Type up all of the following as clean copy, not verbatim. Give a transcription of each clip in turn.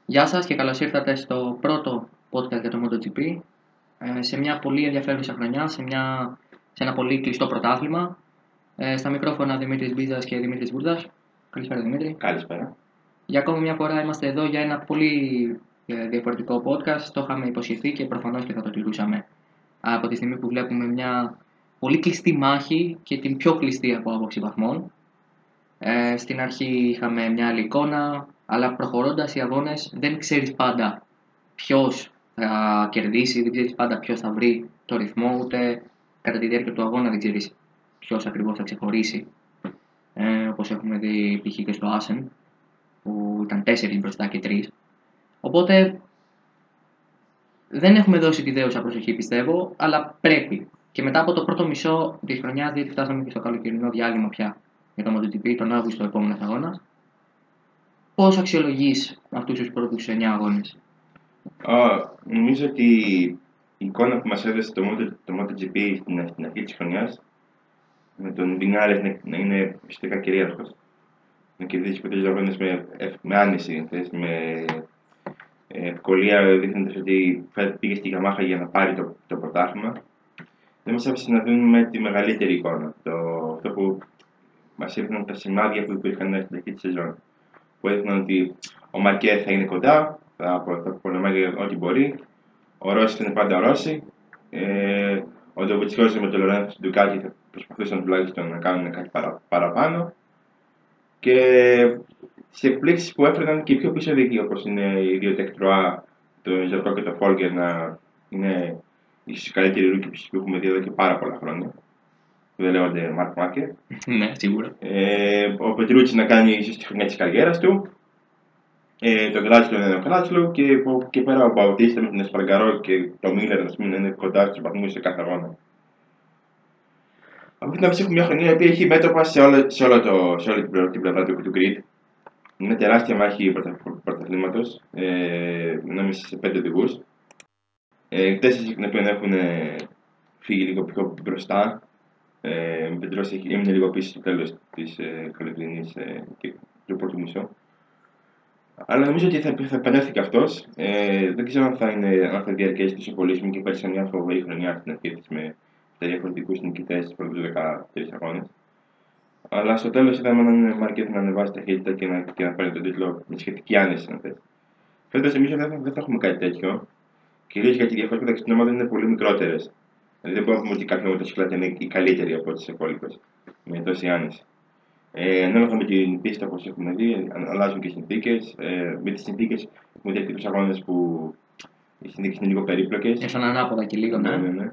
Γεια σας και καλώς ήρθατε στο πρώτο podcast για το MotoGP. Σε μια πολύ ενδιαφέρουσα χρονιά, σε ένα πολύ κλειστό πρωτάθλημα. Στα μικρόφωνα Δημήτρης Μπίζας και Δημήτρης Βούρδας. Καλησπέρα Δημήτρη. Καλησπέρα. Για ακόμη μια φορά είμαστε εδώ για ένα πολύ διαφορετικό podcast. Το είχαμε υποσχεθεί και προφανώς και θα το τηρούσαμε. Από τη στιγμή που βλέπουμε μια πολύ κλειστή μάχη και την πιο κλειστή από άποψη βαθμών. Στην αρχή είχαμε μια άλλη εικόνα, αλλά προχωρώντας οι αγώνες δεν ξέρεις πάντα ποιος θα κερδίσει, δεν ξέρεις πάντα ποιος θα βρει το ρυθμό, ούτε κατά τη διάρκεια του αγώνα δεν ξέρεις ποιος ακριβώς θα ξεχωρίσει. Όπως έχουμε δει π.χ. και στο Άσεν, που ήταν 4 μπροστά και 3. Οπότε δεν έχουμε δώσει τη δέουσα προσοχή, πιστεύω, αλλά πρέπει. Και μετά από το πρώτο μισό της χρονιάς, διότι φτάσαμε και στο καλοκαιρινό διάλειμμα πια για το MotoGP, τον Αύγουστο επόμενος αγώνας, πώς αξιολογείς αυτούς τους πρώτους 9 αγώνες? Νομίζω ότι η εικόνα που μας έδωσε το MotoGP στην αρχή της χρονιάς, με τον Βινιάλες να είναι ουσιαστικά κυρίαρχος, να κερδίσει ποτέ τους αγώνες με άνεση, με ευκολία, δείχνοντας ότι πήγε στη Yamaha για να πάρει το πρωτάθλημα, δεν μας άφησε να δούμε τη μεγαλύτερη εικόνα. Αυτό που μας έδειχναν τα σημάδια που υπήρχαν στην αρχή της σεζόν. Που έδειχναν ότι ο Μαρκέ θα είναι κοντά, θα πολεμάει ό,τι μπορεί. Ο Ρώση θα είναι πάντα ο Ρώση. Ο Ντοβιτσιόζη με τον Λορένθο του Ντουκάτι θα προσπαθούσαν τουλάχιστον να κάνουν κάτι παραπάνω. Και σε εκπλήξεις που έφεραν και πιο πίσω δίκοι, όπως είναι οι δύο Τεκτροά, το Ζερκό και το Φόλγκερ, να είναι ίσως οι καλύτεροι ρούκοι που έχουμε δει εδώ και πάρα πολλά χρόνια. Που δεν λέγονται Μαρκ Μάρκερ. Ναι, σίγουρα. Ο Πετρούτσι να κάνει ίσως τη χρονιά της καριέρας του. Το Γκράτσλο είναι ο Γκράτσλο και πέρα από Μπαουτίστα με την Εσπαργκαρό και το Μίλλερ να είναι κοντά στους βαθμούς σε κάθε αγώνα. Από την άποψη έχουμε μια χρονιά που έχει μέτωπα σε όλη την πλευρά του grid. Είναι τεράστια μάχη πρωταθλήματος, ανάμεσα σε 5 οδηγούς. 4 εκ των οποίων έχουν φύγει λίγο πιο μπροστά. Ο Πετρός έμεινε λίγο πίσω στο τέλος της καλοκαιρινής και του πρώτου μισού. Αλλά νομίζω ότι θα επανέλθει και αυτός. Δεν ξέρω αν θα διαρκέσει τόσο πολύ. Μου και πέρασε μια φοβερή χρονιά στην αρχή της με τα διαφορετικούς νικητές στους πρώτους 13 αγώνες. Αλλά στο τέλος είδαμε έναν Μάρκετ να ανεβάσει ταχύτητα και να πάρει τον τίτλο με σχετική άνεση. Φέτος εμείς δεν θα έχουμε κάτι τέτοιο. Κυρίως γιατί οι διαφορές μεταξύ των ομάδων είναι πολύ μικρότερες. Δηλαδή δεν μπορούμε να πούμε ότι κάποια μοτοσυκλέτα είναι η καλύτερη από τις υπόλοιπες. Με τόση άνεση. Ανάλογα με την πίστα, όπως έχουμε δει, αλλάζουν και οι συνθήκες. Με τις συνθήκες έχουμε δει αρκετούς αγώνες που οι συνθήκες είναι λίγο περίπλοκες. Ήρθαν ανάποδα και λίγο, ναι.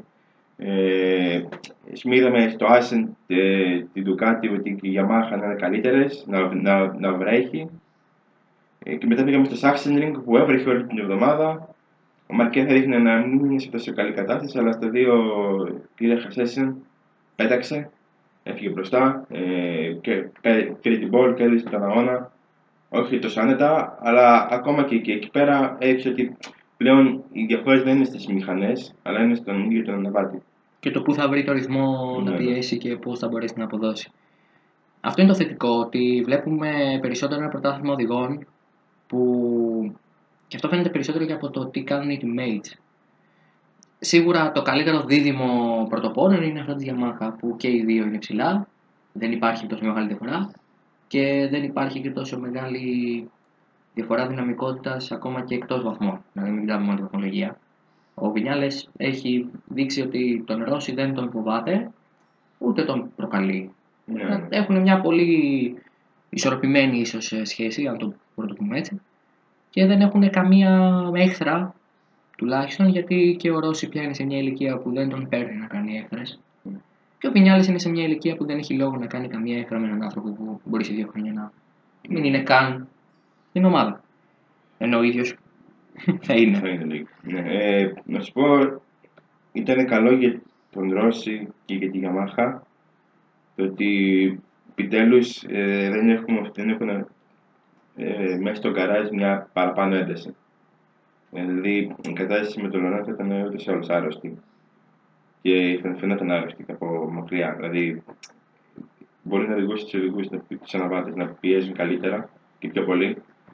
Είδαμε στο Άσεν την Ducati ότι η Yamaha να είναι καλύτερες, να βρέχει. Και μετά πήγαμε στο Sachsenring που έβρεχε όλη την εβδομάδα. Ο Μαρκέ θα δείχνει να μην είναι σε τόσο καλή κατάσταση, αλλά στα δύο πήρε Χασέσεν, πέταξε. Έφυγε μπροστά και πήρε την πόλη, κέρδισε τον αγώνα. Όχι τόσο άνετα, αλλά ακόμα και εκεί πέρα έδειξε ότι πλέον οι διαφορές δεν είναι στις μηχανές, αλλά είναι στον ίδιο τον αναβάτη. Και το πού θα βρει το ρυθμό να πιέσει και πώς θα μπορέσει να αποδώσει. Αυτό είναι το θετικό, ότι βλέπουμε περισσότερο ένα πρωτάθλημα οδηγών που. Και αυτό φαίνεται περισσότερο και από το τι κάνουν οι teammates. Σίγουρα το καλύτερο δίδυμο πρωτοπόρων είναι αυτό της Yamaha, που και οι δύο είναι ψηλά, δεν υπάρχει τόσο μεγάλη διαφορά και δεν υπάρχει και τόσο μεγάλη διαφορά δυναμικότητας ακόμα και εκτός βαθμών. Δηλαδή, μην κοιτάμε μόνο τη βαθμολογία. Ο Βινιάλες έχει δείξει ότι τον Ρώση δεν τον φοβάται, ούτε τον προκαλεί. Έχουν μια πολύ ισορροπημένη ίσως σχέση, αν το μπορώ να το πούμε έτσι, και δεν έχουν καμία έχθρα. Τουλάχιστον γιατί και ο Ρώση πια είναι σε μια ηλικία που δεν τον παίρνει να κάνει έχθρες. Και ο Βινιάλες είναι σε μια ηλικία που δεν έχει λόγο να κάνει καμία έχθρα με έναν άνθρωπο που μπορεί σε 2 χρόνια να μην είναι καν στην ομάδα. Ενώ ο ίδιος θα είναι. Να σου πω, ήταν καλό για τον Ρώση και για τη Yamaha το ότι επιτέλους δεν έχουν μέσα στο γκαράζ μια παραπάνω ένταση. Δηλαδή η κατάσταση με τον Λορένθο ήταν ούτως ή άλλως άρρωστη και φαινόταν άρρωστη από μακριά. Δηλαδή μπορεί να οδηγήσει τους αναβάτες να πιέζουν καλύτερα και πιο πολύ,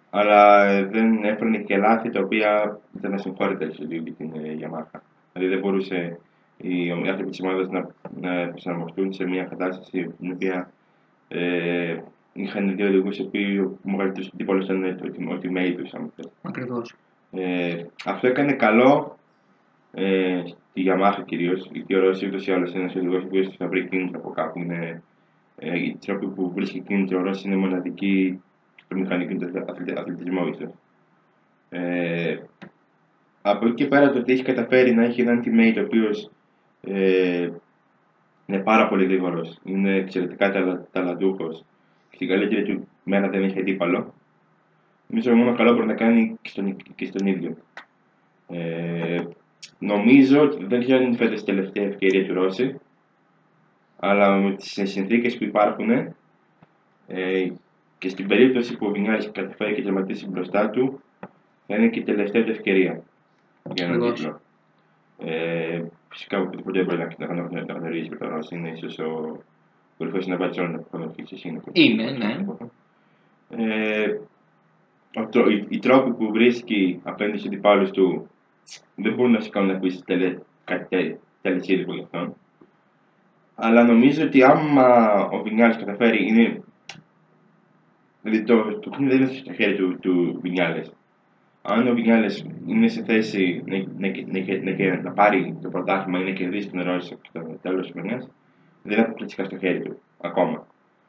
Αλλά δεν έφερνε και λάθη τα οποία ήταν ασυγχώρητα στο ίδιο την Yamaha. Δηλαδή δεν μπορούσε οι άνθρωποι της ομάδας να προσαρμοστούν σε μια κατάσταση στην οποία είχαν δύο οδηγούς οι οποίοι ο μεγαλύτερος αντίπαλος ήταν ο teammate τους. Ακριβώς. Αυτό έκανε καλό στη Yamaha κυρίως, γιατί ο Ρώση ούτως ή άλλως είναι ένας οδηγός που θα βρει κίνητρο από κάπου. Οι τρόποι που βρίσκει κίνητρο ο Ρώση είναι μοναδικοί στο μηχανικό αθλητισμό ίσως. Από εκεί και πέρα το ότι έχει καταφέρει να έχει έναν teammate ο οποίος είναι πάρα πολύ γρήγορος, είναι εξαιρετικά ταλαντούχος και στην καλύτερη του μέρα δεν έχει αντίπαλο. Νομίζω μόνο καλό μπορεί να κάνει και στον ίδιο. Νομίζω ότι δεν ξέρω αν είναι φέτος η τελευταία ευκαιρία του Ρώση, αλλά με τις συνθήκες που υπάρχουν και στην περίπτωση που ο Βινιάλης καταφέρει και τερματίσει μπροστά του, θα είναι και η τελευταία του ευκαιρία για έναν τίτλο. Φυσικά ποτέ μπορεί να γνωρίζει με τον Ρώση, είναι ίσως ο κορυφαίος συνεργάτης όλων των εποχών φυσικής. Είναι, ναι. Οι τρόποι που βρίσκει απέναντι στους αντιπάλους του δεν μπορούν να σε κάνουν να πεις κάτι τελεσίδικο γι' αυτόν. Αλλά νομίζω ότι άμα ο Βινιάλης καταφέρει, δηλαδή το παιχνίδι δεν είναι στο χέρι του Βινιάλης. Αν ο Βινιάλης είναι σε θέση να πάρει το πρωτάθλημα ή να κερδίσει τον Ρώση στο τέλος της χρονιάς, δεν είναι αποκλειστικά στο χέρι του ακόμα.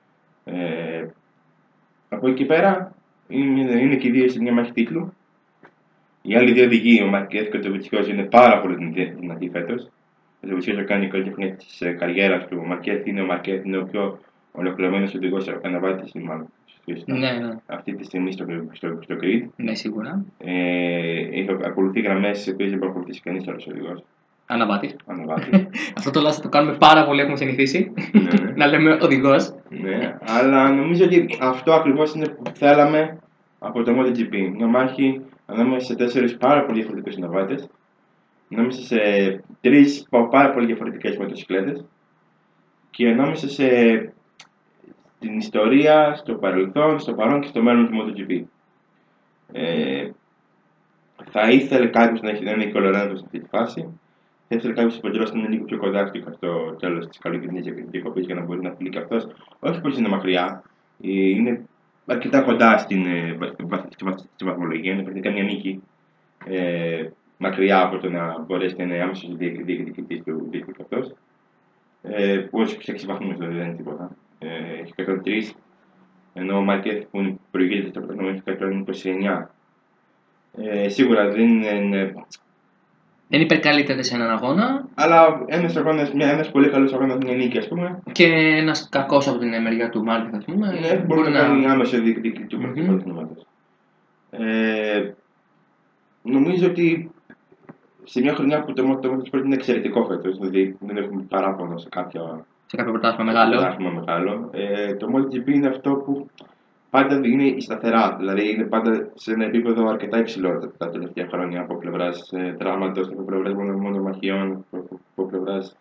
Από εκεί και πέρα είναι και οι δύο σε μια μάχη τίτλου. Οι άλλοι δύο οδηγοί, ο Μαρκέθ και ο Βιτσιόζο, είναι πάρα πολύ δυνατοί φέτος. Ο Βιτσιόζο κάνει καλύτερη χρονιά της καριέρας του. Ο Μαρκέθ είναι ο πιο ολοκληρωμένος οδηγός αναβάτης αυτή τη στιγμή στο Creed. Ναι, σίγουρα. Ακολουθεί γραμμές τις οποίες δεν μπορεί να ακολουθήσει κανείς άλλος οδηγός. Αναβάτης. Αναβάτης. Αυτό το λάθος το κάνουμε πάρα πολύ, έχουμε συνηθίσει. Ναι. Να λέμε οδηγός. Ναι, αλλά νομίζω ότι αυτό ακριβώς είναι που θέλαμε από το MotoGP. Μια μάχη ανάμεσα σε 4 πάρα πολύ διαφορετικούς συναβάτες, ανάμεσα σε 3 πάρα πολύ διαφορετικές μοτοσυκλέτες και ανάμεσα στην ιστορία, στο παρελθόν, στο παρόν και στο μέλλον του MotoGP. Θα ήθελε κάποιος να είναι κολοράντος σε αυτή τη φάση. Θα ήθελε κάποιος ο Πεντρός να είναι λίγο πιο κοντά στο τέλος της καλοκαιρινής διακοπής για να μπορεί να φύγει και αυτός. Όχι πως είναι μακριά, είναι αρκετά κοντά στη βαθμολογία, είναι πρακτικά μια νίκη. Μακριά από το να μπορέσει να είναι άμεσος διεκδικητής του τίτλου και αυτός. Όχι στους 6 βαθμούς δηλαδή δεν είναι τίποτα. Έχει 103, ενώ ο Μάρκεθ που προηγείται στο πρωτάθλημα έχει 129. Σίγουρα δεν είναι. Δεν υπερκαλύπτεται σε έναν αγώνα. Αλλά ένας πολύ καλός αγώνας, μια νίκη, ας πούμε. Και ένας κακός από την μεριά του Μάρκεθ, ας πούμε. Ναι, μπορεί να κάνει άμεσο διεκδικητή του πρωταθλήματος. Νομίζω ότι σε μια χρονιά που το MotoSport είναι εξαιρετικό φέτος, δηλαδή δεν έχουμε παράπονο σε κάποιο πρωτάθλημα μεγάλο. Το MotoGP είναι αυτό που πάντα είναι σταθερά, δηλαδή είναι πάντα σε ένα επίπεδο αρκετά υψηλό τα τελευταία χρόνια από πλευράς τραύματος, από πλευράς μονομαχιών, από πλευράς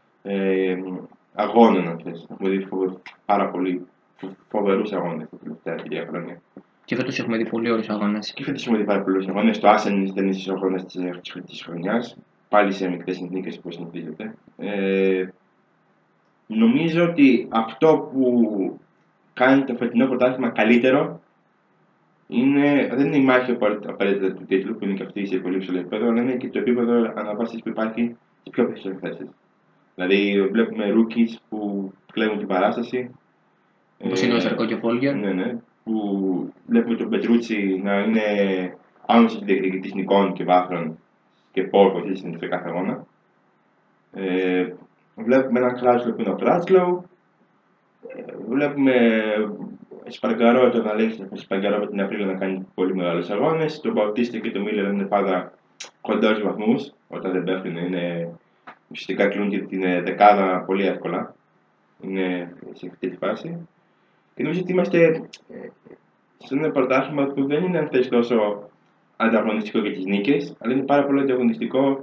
αγώνων, αν θες. Έχουμε δει πάρα πολύ φοβερούς αγώνες τα τελευταία χρόνια. Και φέτος έχουμε δει πολύ ωραίους αγώνες. Και φέτος έχουμε δει πάρα πολλούς αγώνες. Το Άσεν ήταν ίσως ο αγώνας της χρονιάς. Πάλι σε amikτές συνθήκες όπως συνηθίζεται. Νομίζω ότι αυτό που κάνει το φετινό πρωτάθλημα καλύτερο δεν είναι η μάχη απαραίτητα του τίτλου, που είναι και αυτή σε πολύ υψηλό επίπεδο, αλλά είναι και το επίπεδο αναβάσης που υπάρχει σε πιο ψηλές θέσεις. Δηλαδή, βλέπουμε rookies που κλέβουν την παράσταση. Όπως είναι ο Ζαρκό και ο Φόλγερ. Ναι. Που βλέπουμε τον Πετρούτσι να είναι άμεσος διεκδικητής νικών και βάθρων και πόρκος σε κάθε αγώνα. Βλέπουμε έναν Κράσλο που είναι ο Κράσλο. Βλέπουμε Σπαγκαρό, τον Αλέξη Σπαγκαρό με την Απρίλα να κάνει πολύ μεγάλους αγώνες. Τον Μπαουτίστα και τον Μίλλερ είναι πάντα κοντά στους βαθμούς. Όταν δεν πέφτουν, ουσιαστικά κλείνουν την δεκάδα πολύ εύκολα. Είναι σε αυτή τη φάση. Και νομίζω ότι είμαστε σε ένα πρωτάθλημα που δεν είναι αν θες τόσο ανταγωνιστικό για τις νίκες, αλλά είναι πάρα πολύ ανταγωνιστικό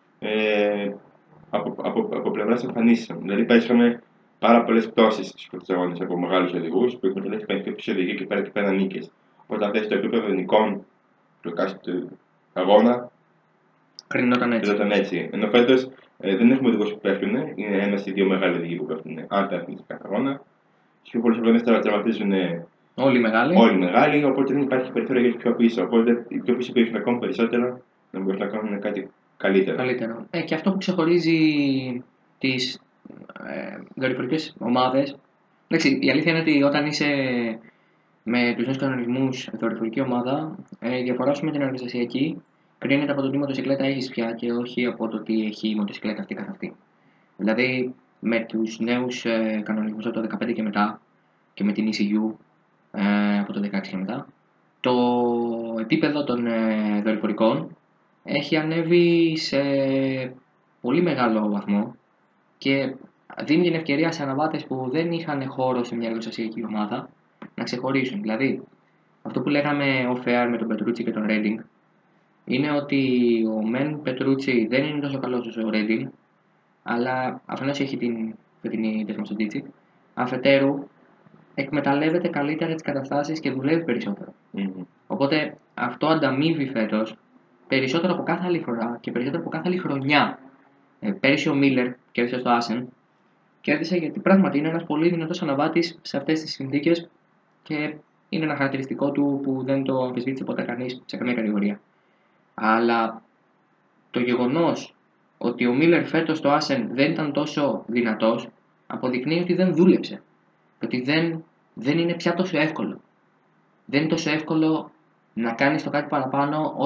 από πλευράς εμφανίσεων. Δηλαδή, πέσαμε πάρα πολλές πτώσεις στους πρώτους αγώνες από μεγάλους οδηγούς που εκμεταλλεύτηκαν και πίσω οδηγοί και πέρα νίκες. Οπότε αν θες το επίπεδο νικών του εκάστοτε αγώνα, Κρινόταν έτσι. Ενώ φέτος δεν έχουμε οδηγούς που πέφτουν, είναι ένας ή δύο μεγάλοι οδηγοί που πέφτουν αν πέφτουν σε κάθε αγώνα. Στους πιο πολλούς αγώνες τώρα τερματίζουν όλοι μεγάλοι, οπότε δεν υπάρχει περιθώριο για τους πιο πίσω. Οπότε οι πιο πίσω πέφτουν ακόμα περισσότερο να μπορούν να κάνουν κάτι καλύτερο. Και αυτό που ξεχωρίζει τις δορυφορικές ομάδες. Εντάξει, η αλήθεια είναι ότι όταν είσαι με τους νέους κανονισμούς δορυφορική ομάδα, η διαφορά σου με την εργαστασιακή κρίνεται από το τι μοτοσυκλέτα έχεις πια και όχι από το τι έχει η μοτοσυκλέτα αυτή καθ' αυτή. Δηλαδή, με τους νέους κανονισμούς από το 2015 και μετά και με την ECU από το 2016 και μετά, το επίπεδο των δορυφορικών έχει ανέβει σε πολύ μεγάλο βαθμό και δίνει την ευκαιρία σε αναβάτες που δεν είχαν χώρο σε μια εργοστασιακή ομάδα να ξεχωρίσουν. Δηλαδή, αυτό που λέγαμε off-air με τον Πετρούτσι και τον Redding είναι ότι ο Μεν Πετρούτσι δεν είναι τόσο καλός όσο ο Redding, αλλά αφενός έχει την φετινή δεσμοστοτήτσι, αφετέρου εκμεταλλεύεται καλύτερα τις καταστάσεις και δουλεύει περισσότερο. Οπότε αυτό ανταμείβει φέτος περισσότερο από κάθε άλλη φορά και περισσότερο από κάθε άλλη χρονιά. Πέρυσι ο Μίλλερ κέρδισε στο Άσεν. Κέρδισε γιατί πράγματι είναι ένας πολύ δυνατός αναβάτης σε αυτές τις συνθήκες και είναι ένα χαρακτηριστικό του που δεν το αμφισβήτησε ποτέ κανείς σε καμία κατηγορία. Αλλά το γεγονός ότι ο Μίλλερ φέτος στο Άσεν δεν ήταν τόσο δυνατός αποδεικνύει ότι δεν δούλεψε. Ότι δεν είναι πια τόσο εύκολο. Δεν είναι τόσο εύκολο να κάνεις το κάτι παραπάνω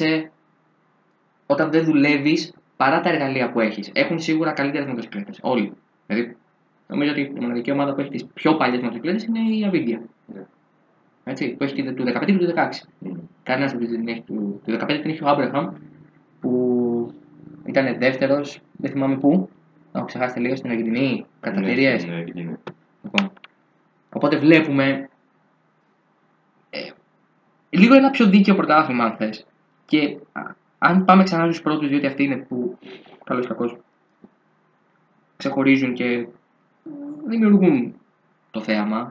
όταν δεν δουλεύεις παρά τα εργαλεία που έχεις. Έχουν σίγουρα καλύτερες μοτοσυκλέτες. Όλοι. Δηλαδή, νομίζω ότι η μοναδική ομάδα που έχει τις πιο παλιές μοτοσυκλέτες είναι η Avidia. Έτσι, που έχει του 15 και του 16. Κανένας δεν έχει του 15 την έχει ο Άμπραχαμ που ήταν δεύτερος, δεν θυμάμαι πού. Το έχω ξεχάσει τελείω στην Αργεντινή, κατά εταιρείες. Λοιπόν. Οπότε βλέπουμε λίγο ένα πιο δίκαιο πρωτάθλημα, αν θες. Και αν πάμε ξανά στους πρώτους, διότι αυτοί είναι που καλώς κακώς ξεχωρίζουν και δημιουργούν το θέαμα.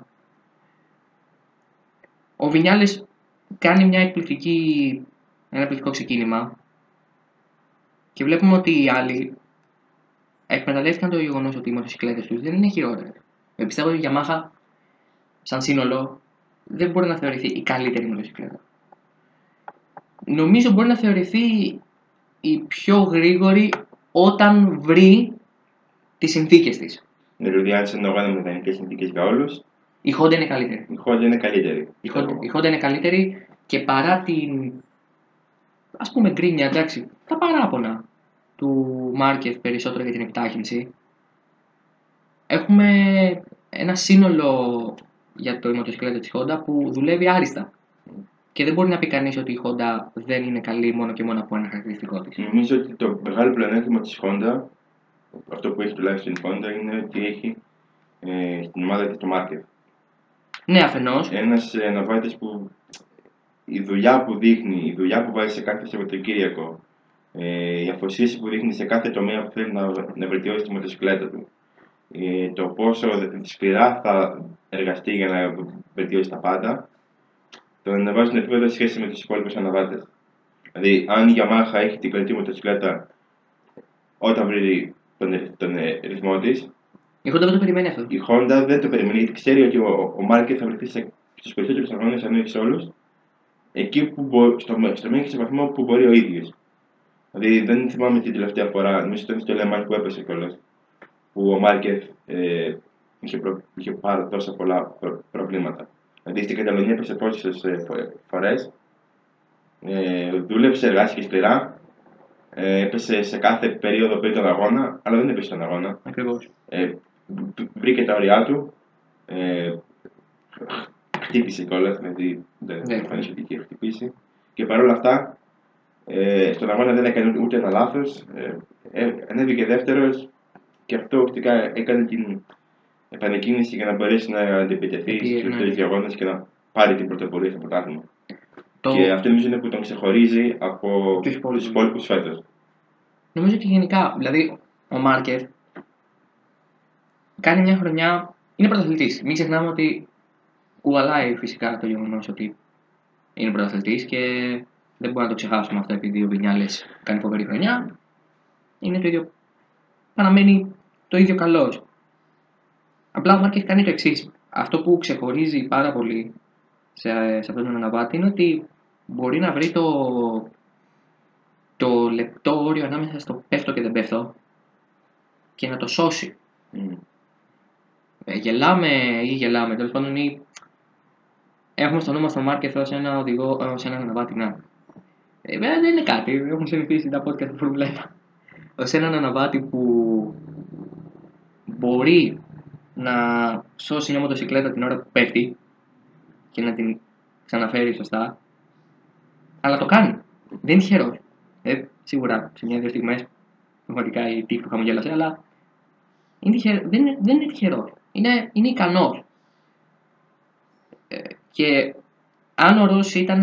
Ο Βινιάλες κάνει ένα εκπληκτικό ξεκίνημα και βλέπουμε ότι οι άλλοι εκμεταλλεύτηκαν το γεγονός ότι οι μοτοσυκλέτες τους δεν είναι χειρότερες. Πιστεύω ότι η Yamaha, σαν σύνολο, δεν μπορεί να θεωρηθεί η καλύτερη μοτοσυκλέτα. Νομίζω μπορεί να θεωρηθεί η πιο γρήγορη όταν βρει τις συνθήκες της. Δηλαδή, αν σε αγώνα με ιδανικές συνθήκες για όλους, η Honda είναι καλύτερη. Η Honda είναι καλύτερη και παρά την, ας πούμε, γκρίνια, εντάξει, τα παράπονα του Μάρκεφ περισσότερο για την επιτάχυνση, έχουμε ένα σύνολο για το μοτοσυκλέτα της Honda που δουλεύει άριστα. Και δεν μπορεί να πει κανείς ότι η Honda δεν είναι καλή μόνο και μόνο από ένα χαρακτηριστικό της. Νομίζω ότι το μεγάλο πλεονέκτημα της Honda, αυτό που έχει τουλάχιστον η Honda, είναι ότι έχει στην ομάδα της το Μάρκεφ. Ναι, αφενός. Ένας αναβάτης που η δουλειά που δείχνει, η δουλειά που βάζει σε κάθε Σαββατοκύριακο, η αφοσίωση που δείχνει σε κάθε τομέα που θέλει να βελτιώσει τη μοτοσυκλέτα του, το πόσο σκληρά θα εργαστεί για να βελτιώσει τα πάντα, το ανεβάζει την επίπεδο σε σχέση με τους υπόλοιπους αναβάτες. Δηλαδή, αν η Yamaha έχει την καλύτερη μοτοσυκλέτα όταν βρει τον ρυθμό της, η Honda δεν το περιμένει αυτό. Η Honda δεν το περιμένει γιατί ξέρει ότι ο Μάρκετ θα βρεθεί στους περισσότερους αγώνες, αν όχι σε όλους, εκεί στο μέγιστο βαθμό που μπορεί ο ίδιος. Δηλαδή, δεν θυμάμαι την τελευταία φορά, νομίζω ότι ήταν στο Le Mans που έπεσε κιόλας, που ο Μάρκετ είχε πάρα τόσα πολλά προβλήματα. Δηλαδή, στην Καταλωνία έπεσε πόσες φορές, δούλεψε, εργάστηκε σκληρά, έπεσε σε κάθε περίοδο πριν τον αγώνα, αλλά δεν έπεσε στον αγώνα. Ακριβώς. Βρήκε τα όρια του, χτύπησε κιόλας, δηλαδή δεν φαίνεται ότι είχε χτυπήσει. Και παρόλα αυτά, στον αγώνα δεν έκανε ούτε ένα λάθος, ανέβηκε δεύτερος και αυτό ουσιαστικά έκανε την επανεκκίνηση για να μπορέσει να αντιπιτεθεί στους τελευταίους αγώνες και να πάρει την πρωτοπορία στο πρωτάθλημα. Και αυτό νομίζω είναι που τον ξεχωρίζει από τους υπόλοιπους φέτος. Νομίζω ότι γενικά, δηλαδή ο Μάρκεφ κάνει μια χρονιά, είναι πρωταθλητής. Μην ξεχνάμε ότι κουβαλάει φυσικά το γεγονός ότι Είναι πρωταθλητής και δεν μπορούμε να το ξεχάσουμε αυτό επειδή ο Βινιάλες κάνει φοβερή χρονιά. Είναι το ίδιο. Παραμένει το ίδιο καλός. Απλά ο Μάρκες κάνει το εξής. Αυτό που ξεχωρίζει πάρα πολύ σε αυτόν τον αναβάτη είναι ότι μπορεί να βρει το λεπτό όριο ανάμεσα στο πέφτω και δεν πέφτω και να το σώσει. Γελάμε, τέλος πάντων, ή έχουμε στο νου μας τον Μάρκες ως ένα οδηγό, ως έναν αναβάτη. Δεν είναι κάτι, έχουν συνηθίσει τα podcast του Formula 1. Ως έναν αναβάτη που μπορεί να σώσει μια μοτοσυκλέτα την ώρα που πέφτει και να την ξαναφέρει σωστά, αλλά το κάνει. Δεν είναι τυχερός. Σίγουρα σε μια-δύο στιγμές πραγματικά η τύχη του χαμογέλασε, αλλά δεν είναι τυχερός. Είναι ικανός. Και αν ο Ρώση ήταν,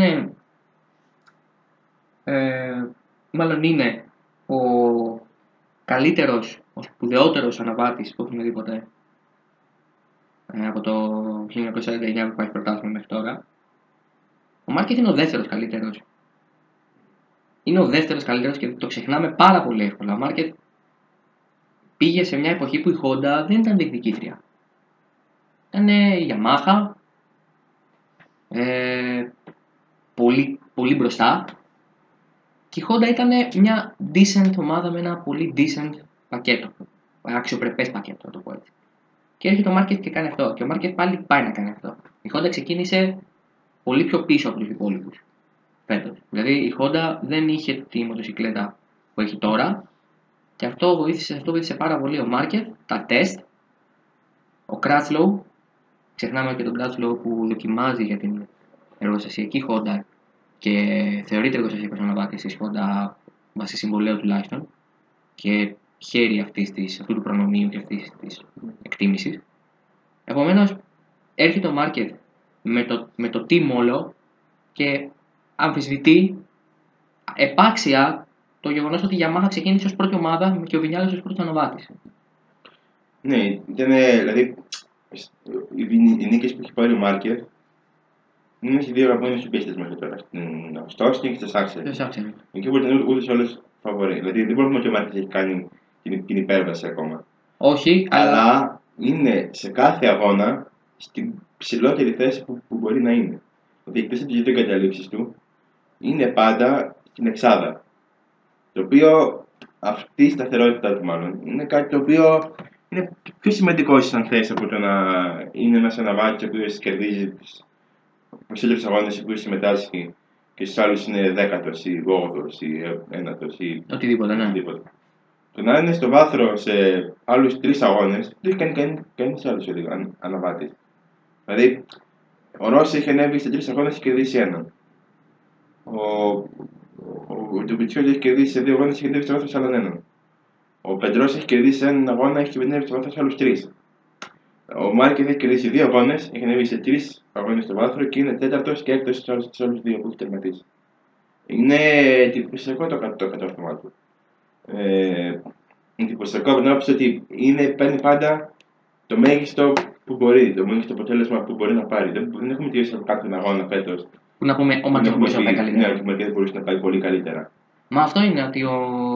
μάλλον είναι ο καλύτερος, ο σπουδαιότερος αναβάτης που έχουμε δει ποτέ από το 1949 που πάει πρωτάθλημα μέχρι τώρα, ο Μάρκες είναι ο δεύτερος καλύτερος. Είναι ο δεύτερος καλύτερος και το ξεχνάμε πάρα πολύ εύκολα. Ο Μάρκες πήγε σε μια εποχή που η Honda δεν ήταν διεκδικήτρια. Ήταν η Yamaha, πολύ μπροστά, και η Honda ήταν μια decent ομάδα με ένα πολύ decent πακέτο. Αξιοπρεπές πακέτο, να το πω έτσι. Και έρχεται ο Μάρκες και κάνει αυτό. Και ο Μάρκες πάλι πάει να κάνει αυτό. Η Honda ξεκίνησε πολύ πιο πίσω από τους υπόλοιπους φέτος. Δηλαδή η Honda δεν είχε τη μοτοσυκλέτα που έχει τώρα. Και αυτό βοήθησε πάρα πολύ ο Μάρκες, τα τεστ, ο Crutchlow. Ξεχνάμε και τον Crutchlow που δοκιμάζει για την εργοστασιακή Honda και θεωρείται εργοστασιακός αναβάτης της Honda βάσει συμβολέου τουλάχιστον και χέρι αυτού του προνομίου και αυτής της εκτίμησης. Επομένως, έρχεται ο Μάρκες με το team όλο και αμφισβητεί επάξια το γεγονός ότι η Yamaha ξεκίνησε ως πρώτη ομάδα και ο Βινιάλες ως πρώτος αναβάτης. Ναι, ήταν δηλαδή οι νίκες που έχει πάρει ο Μάρκες είναι στις δύο αγαπημένες του πίστες μέχρι τώρα. Στο Austin και στο Sachsen. Εκεί που ήταν ούτως όλες φαβορί. Δηλαδή δεν μπορούμε ότι ο Μάρκες έχει κάνει την υπέρβαση ακόμα. Όχι, αλλά είναι σε κάθε αγώνα στην ψηλότερη θέση που μπορεί να είναι. Δηλαδή εκτός από τις δύο εγκαταλείψεις του, είναι πάντα στην εξάδα. Το οποίο αυτή η σταθερότητα του μάλλον είναι κάτι το οποίο είναι πιο σημαντικό σαν θέση από το να είναι ένας αναβάτης ο οποίος κερδίζει τους περισσότερους αγώνες που συμμετάσχει και στους άλλους είναι 10ος ή 8ος ή 9ος ή οτιδήποτε, ναι. Το να είναι στο βάθρο σε άλλους 3 αγώνες δεν έχει κάνει κανείς άλλος αναβάτης. Δηλαδή, ο Ρώση έχει ανέβει σε 3 αγώνες και κερδίσει έναν. Ο Ντοβιτσιόλης έχει κερδίσει σε 2 αγώνες και έχει ανέβει στο βάθρο σε άλλον έναν. Ο Πεντρός έχει κερδίσει έναν αγώνα και έχει ανέβει στο βάθρο σε άλλους 3. Ο Μάρκες έχει κερδίσει 2 αγώνες, έχει ανέβει σε 3 αγώνες στο βάθρο και είναι 4ος και 6ος στους άλλους 2 που έχει τερματίσει. Είναι εντυπωσιακό το κατόρθωμά του. Εντυπωσιακό από την άποψη ότι παίρνει πάντα το μέγιστο που μπορεί, το μέγιστο αποτέλεσμα που μπορεί να πάρει. Δεν έχουμε τελειώσει από κάποιον αγώνα φέτος. Που να πούμε, ο Μάρκες μπορούσε να πάει καλύτερα. Ναι, ο Μάρκες μπορούσε να πάει πολύ καλύτερα. Μα αυτό είναι ότι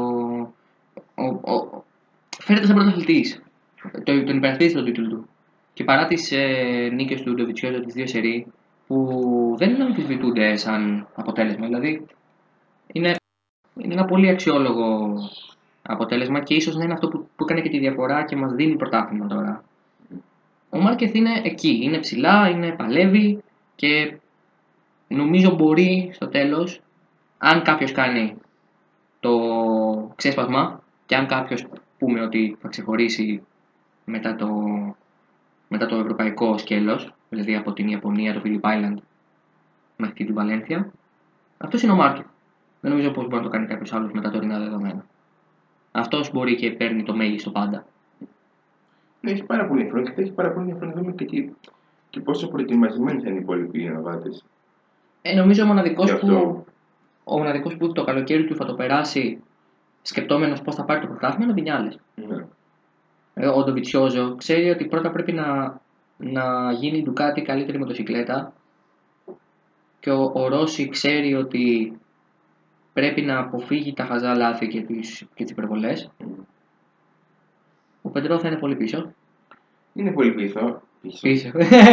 φέρεται σαν πρωταθλητής. Τον υπερασπίζει τον τίτλο του. Και παρά τις νίκες του Ντοβιτσιόλη τις 2 σερί, που δεν αμφισβητούνται σαν αποτέλεσμα. Δηλαδή είναι ένα πολύ αξιόλογο αποτέλεσμα και ίσως να είναι αυτό που έκανε και τη διαφορά και μας δίνει πρωτάθλημα τώρα. Ο Μάρκες είναι εκεί, είναι ψηλά, παλεύει και νομίζω μπορεί στο τέλος, αν κάποιος κάνει το ξέσπασμα και αν κάποιος πούμε ότι θα ξεχωρίσει μετά το ευρωπαϊκό σκέλος, δηλαδή από την Ιαπωνία, το Phillip Island μέχρι την Βαλένθια, αυτός είναι ο Μάρκες. Δεν νομίζω πως μπορεί να το κάνει κάποιος άλλος με τα τωρινά δεδομένα. Αυτός μπορεί και παίρνει το μέγιστο πάντα. Ναι, έχει πάρα πολύ ενδιαφέρον και έχει πάρα πολύ ενδιαφέρον να δούμε και πόσο προετοιμασμένοι θα είναι οι υπόλοιποι αναβάτες. Νομίζω ο μοναδικός που το καλοκαίρι του θα το περάσει σκεπτόμενος πώς θα πάρει το πρωτάθλημα είναι ο Βινιάλες. Ναι. Ο Ντοβιτσιόζο ξέρει ότι πρώτα πρέπει να γίνει η Ντουκάτι καλύτερη μοτοσυκλέτα και ο Ρώση ξέρει ότι πρέπει να αποφύγει τα χαζά λάθη και τις υπερβολές, ο Πετρό θα είναι πολύ πίσω. Είναι πολύ πίσω. Πίσω.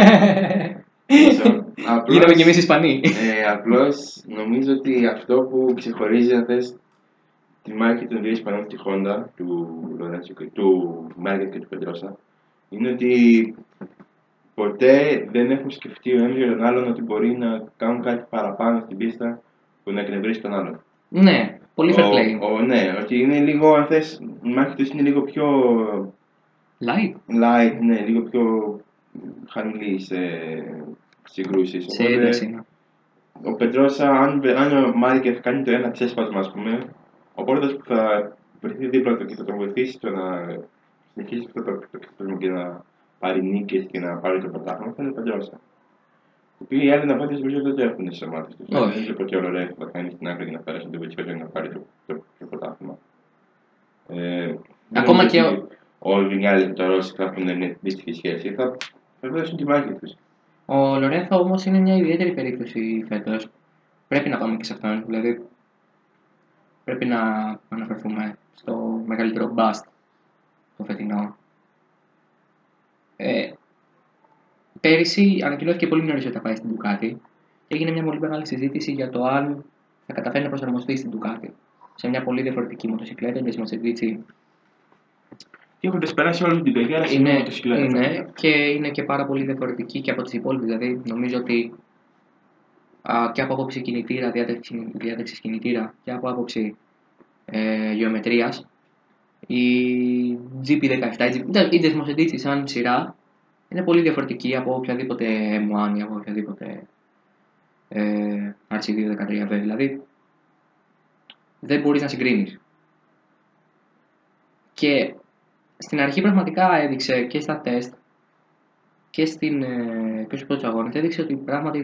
Απλώς, Γίναμε κι εμείς Ισπανοί. Απλώς νομίζω ότι αυτό που ξεχωρίζει αν θες τη μάχη των δύο Ισπανών στη Honda, του Λορέντσο και του Μάρκετ και του Πεντρόσα, είναι ότι ποτέ δεν έχουν σκεφτεί ο ένας για τον άλλον ότι μπορεί να κάνουν κάτι παραπάνω στην πίστα που να εκνευρίσει τον άλλον. Ναι, πολύ fair play. Ναι, ότι είναι λίγο, αν θες, η μάχη τους είναι λίγο πιο light, ναι, λίγο πιο χαμηλή σε συγκρούσεις. Σε ένταση. Ο Πεντρόσα, αν ο Μάρκετ κάνει το ένα ξέσπασμα, ας πούμε, ο πρώτος που θα βρεθεί δίπλα του και θα τον βοηθήσει στο να συνεχίσει αυτό το ξέσπασμα και να πάρει νίκες και να πάρει το πρωτάθλημα θα είναι ο Πεντρόσα. Οι άλλοι ναυάτες νομίζω δεν το έχουν στις ομάδες τους. Δεν βλέπω και ο Λορένθο θα κάνει στην άκρη για να περάσει τον Πετσιό για να πάρει το πρωτάθλημα. Ακόμα και ο Βινιάλης και το Ρώση θα έχουν μια αντίστοιχη σχέση. Θα δώσουν τη μάχη τους. Ο Λορένθο όμως είναι μια ιδιαίτερη περίπτωση φέτος. Πρέπει να πάμε και σε αυτόν. Δηλαδή, πρέπει να αναφερθούμε στο μεγαλύτερο bust το φετινό. Πέρυσι ανακοινώθηκε πολύ νωρίς ότι θα πάει στην Ducati και έγινε μια πολύ μεγάλη συζήτηση για το αν θα καταφέρει να προσαρμοστεί στην Ducati. Σε μια πολύ διαφορετική μοτοσυκλέτα, η Desmosedici. Και έχοντας περάσει όλη την καριέρα σε μια μοτοσυκλέτα. Είναι και είναι και πάρα πολύ διαφορετική και από τις υπόλοιπες. Δηλαδή, νομίζω ότι και από άποψη κινητήρα, διάταξης κινητήρα και από άποψη γεωμετρίας, η GP17, η Desmosedici σαν σειρά, είναι πολύ διαφορετική από οποιαδήποτε M1 ή από οποιαδήποτε RC213V. Δηλαδή, δεν μπορείς να συγκρίνεις. Και στην αρχή πραγματικά έδειξε και στα τεστ και στους πρώτους αγώνες, έδειξε ότι πράγματι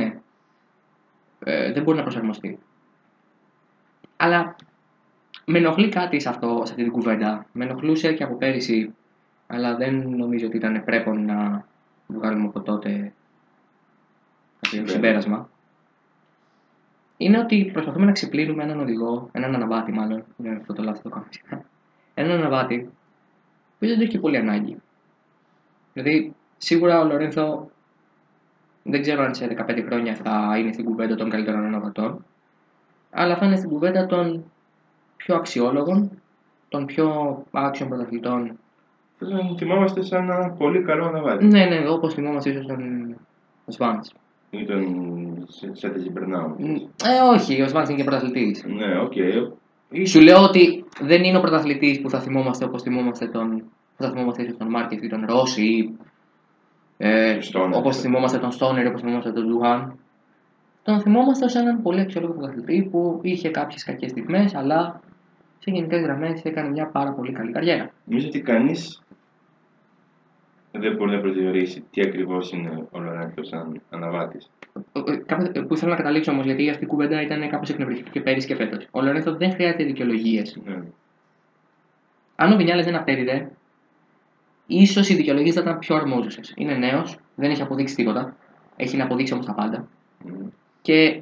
δεν μπορεί να προσαρμοστεί. Αλλά με ενοχλεί κάτι σε αυτή την κουβέντα. Με ενοχλούσε και από πέρυσι, αλλά δεν νομίζω ότι ήταν πρέπον να βγάλουμε από τότε κάποιο συμπέρασμα. Είναι ότι προσπαθούμε να ξεπλύνουμε έναν οδηγό, έναν αναβάτη μάλλον, είναι αυτό το λάθος το κάνω σήμερα. Έναν αναβάτη που δεν το έχει και πολύ ανάγκη. Δηλαδή, σίγουρα ο Λορένθο δεν ξέρω αν σε 15 χρόνια θα είναι στην κουβέντα των καλύτερων αναβατών, αλλά θα είναι στην κουβέντα των πιο αξιόλογων, των πιο άξιων πρωταθλητών. Τον θυμόμαστε σαν ένα πολύ καλό αναβάτη. Ναι, όπως θυμόμαστε ίσως τον Σβάντς. Ή τον Σέτεζι Μπερνάου. Όχι, ο Σβάντς είναι και πρωταθλητής. Ναι, οκ. Σου λέω ότι δεν είναι ο πρωταθλητής που θα θυμόμαστε όπως θυμόμαστε ίσως τον Μάρκετ ή τον Ρώση ή όπως θυμόμαστε τον Στόνερ ή όπως θυμόμαστε τον Λουγάν. Τον θυμόμαστε ως έναν πολύ αξιόλογο πρωταθλητή που είχε κάποιες κακές στιγμές, αλλά σε γενικές γραμμές έκανε μια πάρα πολύ καλή καριέρα. Νομίζω ότι κανείς δεν μπορεί να προσδιορίσει τι ακριβώς είναι ο Λορένθο σαν αναβάτης. Που ήθελα να καταλήξω όμως, γιατί αυτή η κουβέντα ήταν κάπως εκνευριστική και πέρυσι και φέτος. Ο Λορένθο δεν χρειάζεται δικαιολογίες. Ναι. Αν ο Βινιάλες δεν απέδιδε, ίσως οι δικαιολογίες θα ήταν πιο αρμόζουσες. Είναι νέος, δεν έχει αποδείξει τίποτα. Έχει να αποδείξει όμως τα πάντα. Και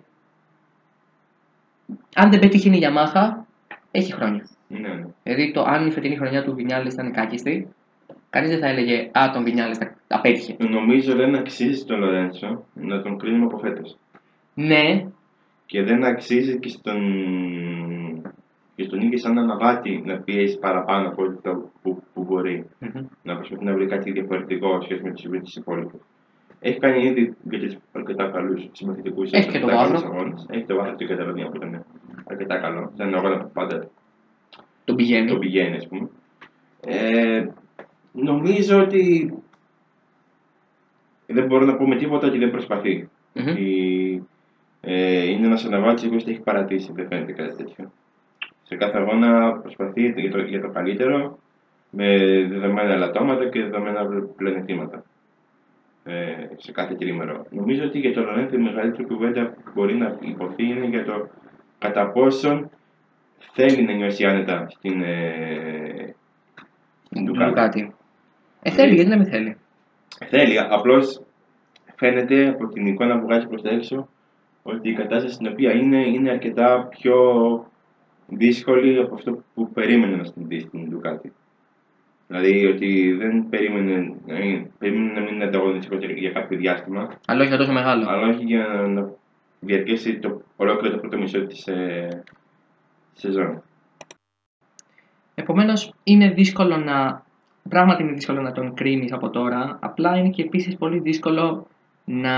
αν δεν πετύχει η Yamaha, έχει χρόνια. Ναι. Δηλαδή, αν η φετινή χρονιά του Βινιάλες ήταν κάκιστη, κανείς δεν θα έλεγε τον Βινιάλες απέτυχε. Νομίζω δεν αξίζει τον Λορέντσο να τον κρίνουμε από φέτος. Ναι. Και δεν αξίζει και στον ίδιο σαν αναβάτη να πιέσει παραπάνω από ό,τι που μπορεί. Να προσπαθεί να βρει κάτι διαφορετικό σχέση με τις υπόλοιπες. Έχει κάνει ήδη αρκετά καλούς συμμαθητικούς αγώνες. Έχει το βάθρο του Καταλωνία που ήταν αρκετά καλό. Ήταν ένα αγώνα που πάντα τον πηγαίνει, ας πούμε. Νομίζω ότι δεν μπορώ να πούμε τίποτα ότι δεν προσπαθεί. Είναι ένας αναβάτης που έχει παρατήσει, δεν φαίνεται κάτι τέτοιο. Σε κάθε αγώνα προσπαθεί για το καλύτερο, με δεδομένα ελαττώματα και δεδομένα πλεονεκτήματα. Σε κάθε τρίμερο. Νομίζω ότι για τον Λορένθο η μεγαλύτερη κουβέντα που μπορεί να υποθεί είναι για το κατά πόσον θέλει να νιώσει άνετα στην Ducati. Θέλει, γιατί να μην θέλει. Θέλει, απλώς φαίνεται από την εικόνα που βγάζει προς τα έξω ότι η κατάσταση στην οποία είναι αρκετά πιο δύσκολη από αυτό που περίμενε να στην δει στην Ducati. Δηλαδή ότι δεν περίμενε να μην είναι ανταγωνιστικό για κάποιο διάστημα, Αλλά όχι για τόσο μεγάλο. αλλά όχι για να διαρκέσει ολόκληρο το πρώτο μισό της σεζόν. Επομένως, είναι δύσκολο πράγματι είναι δύσκολο να τον κρίνεις από τώρα, απλά είναι και επίσης πολύ δύσκολο να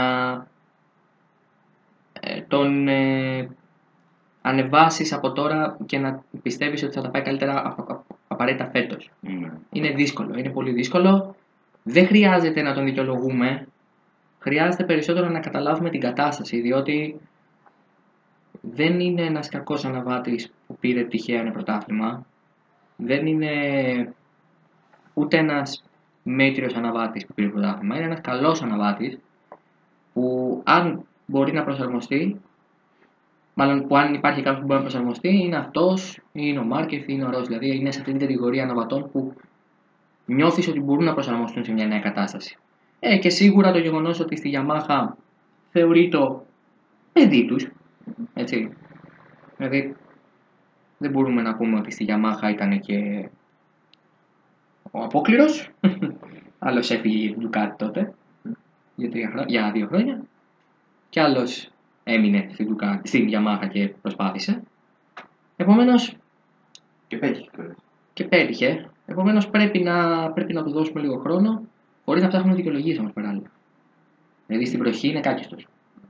τον ανεβάσεις από τώρα και να πιστεύεις ότι θα τα πάει καλύτερα απαραίτητα φέτος. Είναι δύσκολο, είναι πολύ δύσκολο. Δεν χρειάζεται να τον δικαιολογούμε. Χρειάζεται περισσότερο να καταλάβουμε την κατάσταση, διότι δεν είναι ένας κακός αναβάτης που πήρε τυχαία ένα πρωτάθλημα. Δεν είναι ούτε ένας μέτριος αναβάτης που πήρε πρωτάθλημα. Είναι ένας καλός αναβάτης που αν μπορεί να προσαρμοστεί, μάλλον που αν υπάρχει κάποιος που μπορεί να προσαρμοστεί, είναι αυτός, είναι ο Μάρκεφ, είναι ο Ρος. Δηλαδή είναι σε αυτή την κατηγορία αναβατών που νιώθεις ότι μπορούν να προσαρμοστούν σε μια νέα κατάσταση. Και σίγουρα το γεγονός ότι στη Yamaha θεωρεί το παιδί τους, έτσι. Δηλαδή δεν μπορούμε να πούμε ότι στη Yamaha ήταν και ο απόκληρος. Άλλος έφυγε για την Ducati τότε, για 2 χρόνια. Και άλλος έμεινε στην Yamaha και προσπάθησε. Επομένως. Και πέτυχε. Επομένως πρέπει να του δώσουμε λίγο χρόνο, χωρίς να ψάχνουμε δικαιολογίες όμως παράλληλα. Δηλαδή στην βροχή είναι κάκιστος.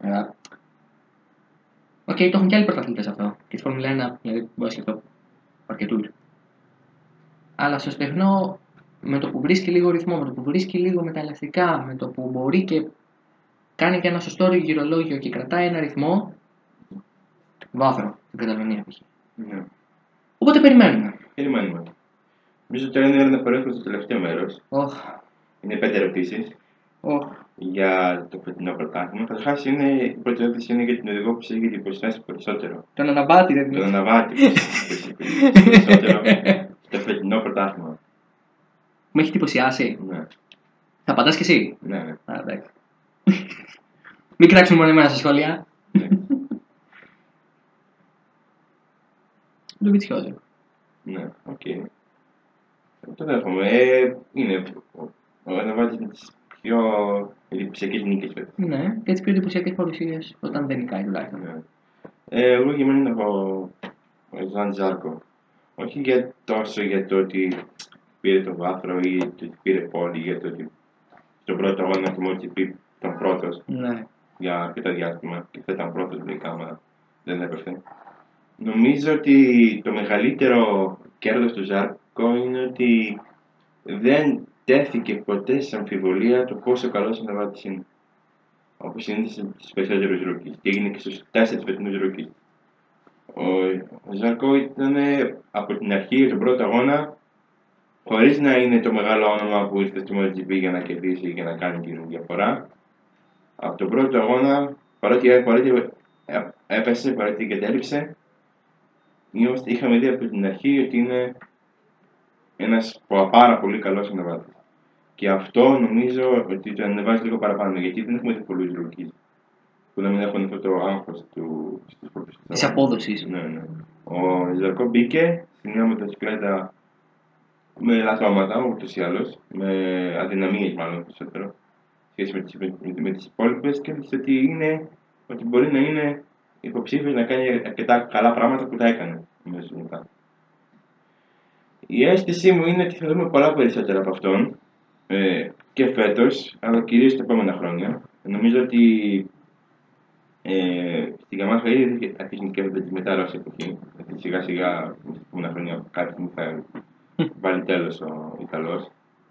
Οκ, το έχουν και άλλοι πρωταθλητές αυτό. Και στη Φόρμουλα 1, δηλαδή μπορώ να σκεφτώ αρκετούς. Αλλά στο στεγνό, με το που βρίσκει λίγο ρυθμό, με το που βρίσκει λίγο μεταλλαστικά, με το που μπορεί και κάνει και ένα σωστό γυρολόγιο και κρατάει ένα ρυθμό, βάθρο στην Καταλωνία π.χ. Ναι. Οπότε περιμένουμε. Νομίζω τώρα είναι ώρα να περάσουμε στο τελευταίο μέρος. Είναι 5 ερωτήσεις για το φετινό πρωτάθλημα. Καταρχάς, η πρώτη ερώτηση είναι για την οδηγό που σε έχει εντυπωσιάσει περισσότερο. Τον αναβάτη, δεν είναι. Τον αναβάτη που σε έχει περισσότερο στο φετινό πρωτάθλημα. Με έχει εντυπωσιάσει. Ναι. Θα απαντάς κι εσύ. Ναι. Εντάξει. Μην κράξουμε μόνο εμένα στα σχόλια. Το Βιτσιόζο. Ναι, οκ. Το δέχομαι. Είναι ο αναβάτης με τις πιο εντυπωσιακές νίκες. Ναι, και τις πιο εντυπωσιακές παρουσίες όταν δεν νικάει τουλάχιστον. Ναι. Εγώ για μένα είναι ο Ζαν Ζάρκο. Όχι τόσο για το ότι πήρε το βάθρο ή ότι πήρε πόλη, για το ότι στον πρώτο αγώνα και μόλις ήταν πρώτος για αρκετά διάστημα και θα ήταν πρώτος τελικά, αλλά δεν έπεφτε. Νομίζω ότι το μεγαλύτερο κέρδος του Ζάρκο είναι ότι δεν τέθηκε ποτέ σε αμφιβολία το πόσο καλός αναβάτης είναι. Όπως συνήθισε στις περισσότερους rookies και έγινε και στους 4 φετινούς rookies. Ο Ζάρκο ήταν από την αρχή, τον πρώτο αγώνα, χωρίς να είναι το μεγάλο όνομα που ήρθε στο MotoGP για να κερδίσει και να κάνει την διαφορά. Από τον πρώτο αγώνα, παρότι έπεσε, παρότι εγκατέλειψε, είχαμε δει από την αρχή ότι είναι ένας πάρα πολύ καλός αναβάτης. Και αυτό νομίζω ότι το ανεβάζει λίγο παραπάνω, γιατί δεν έχουμε δει πολλούς rookies που να μην έχουν αυτό το άγχος της απόδοσης. Ναι. Ο Ζαρκό μπήκε στη μια μοτοσυκλέτα με λατώματα ούτως ή άλλως, με αδυναμίες μάλλον περισσότερο, σχέση με τις υπόλοιπες, και έδειξε ότι μπορεί να είναι υποψήφιος να κάνει αρκετά καλά πράγματα που τα έκανε μέσα μετά. Η αίσθησή μου είναι ότι θα δούμε πολλά περισσότερα από αυτόν και φέτος, αλλά κυρίως τα επόμενα χρόνια. Νομίζω ότι στη Yamaha ήδη αρχίζουν και σκέφτονται τη μετάλλαξη εποχή. Γιατί σιγά σιγά στα επόμενα χρόνια κάποιοι θα βάλει τέλος ο Ιταλός.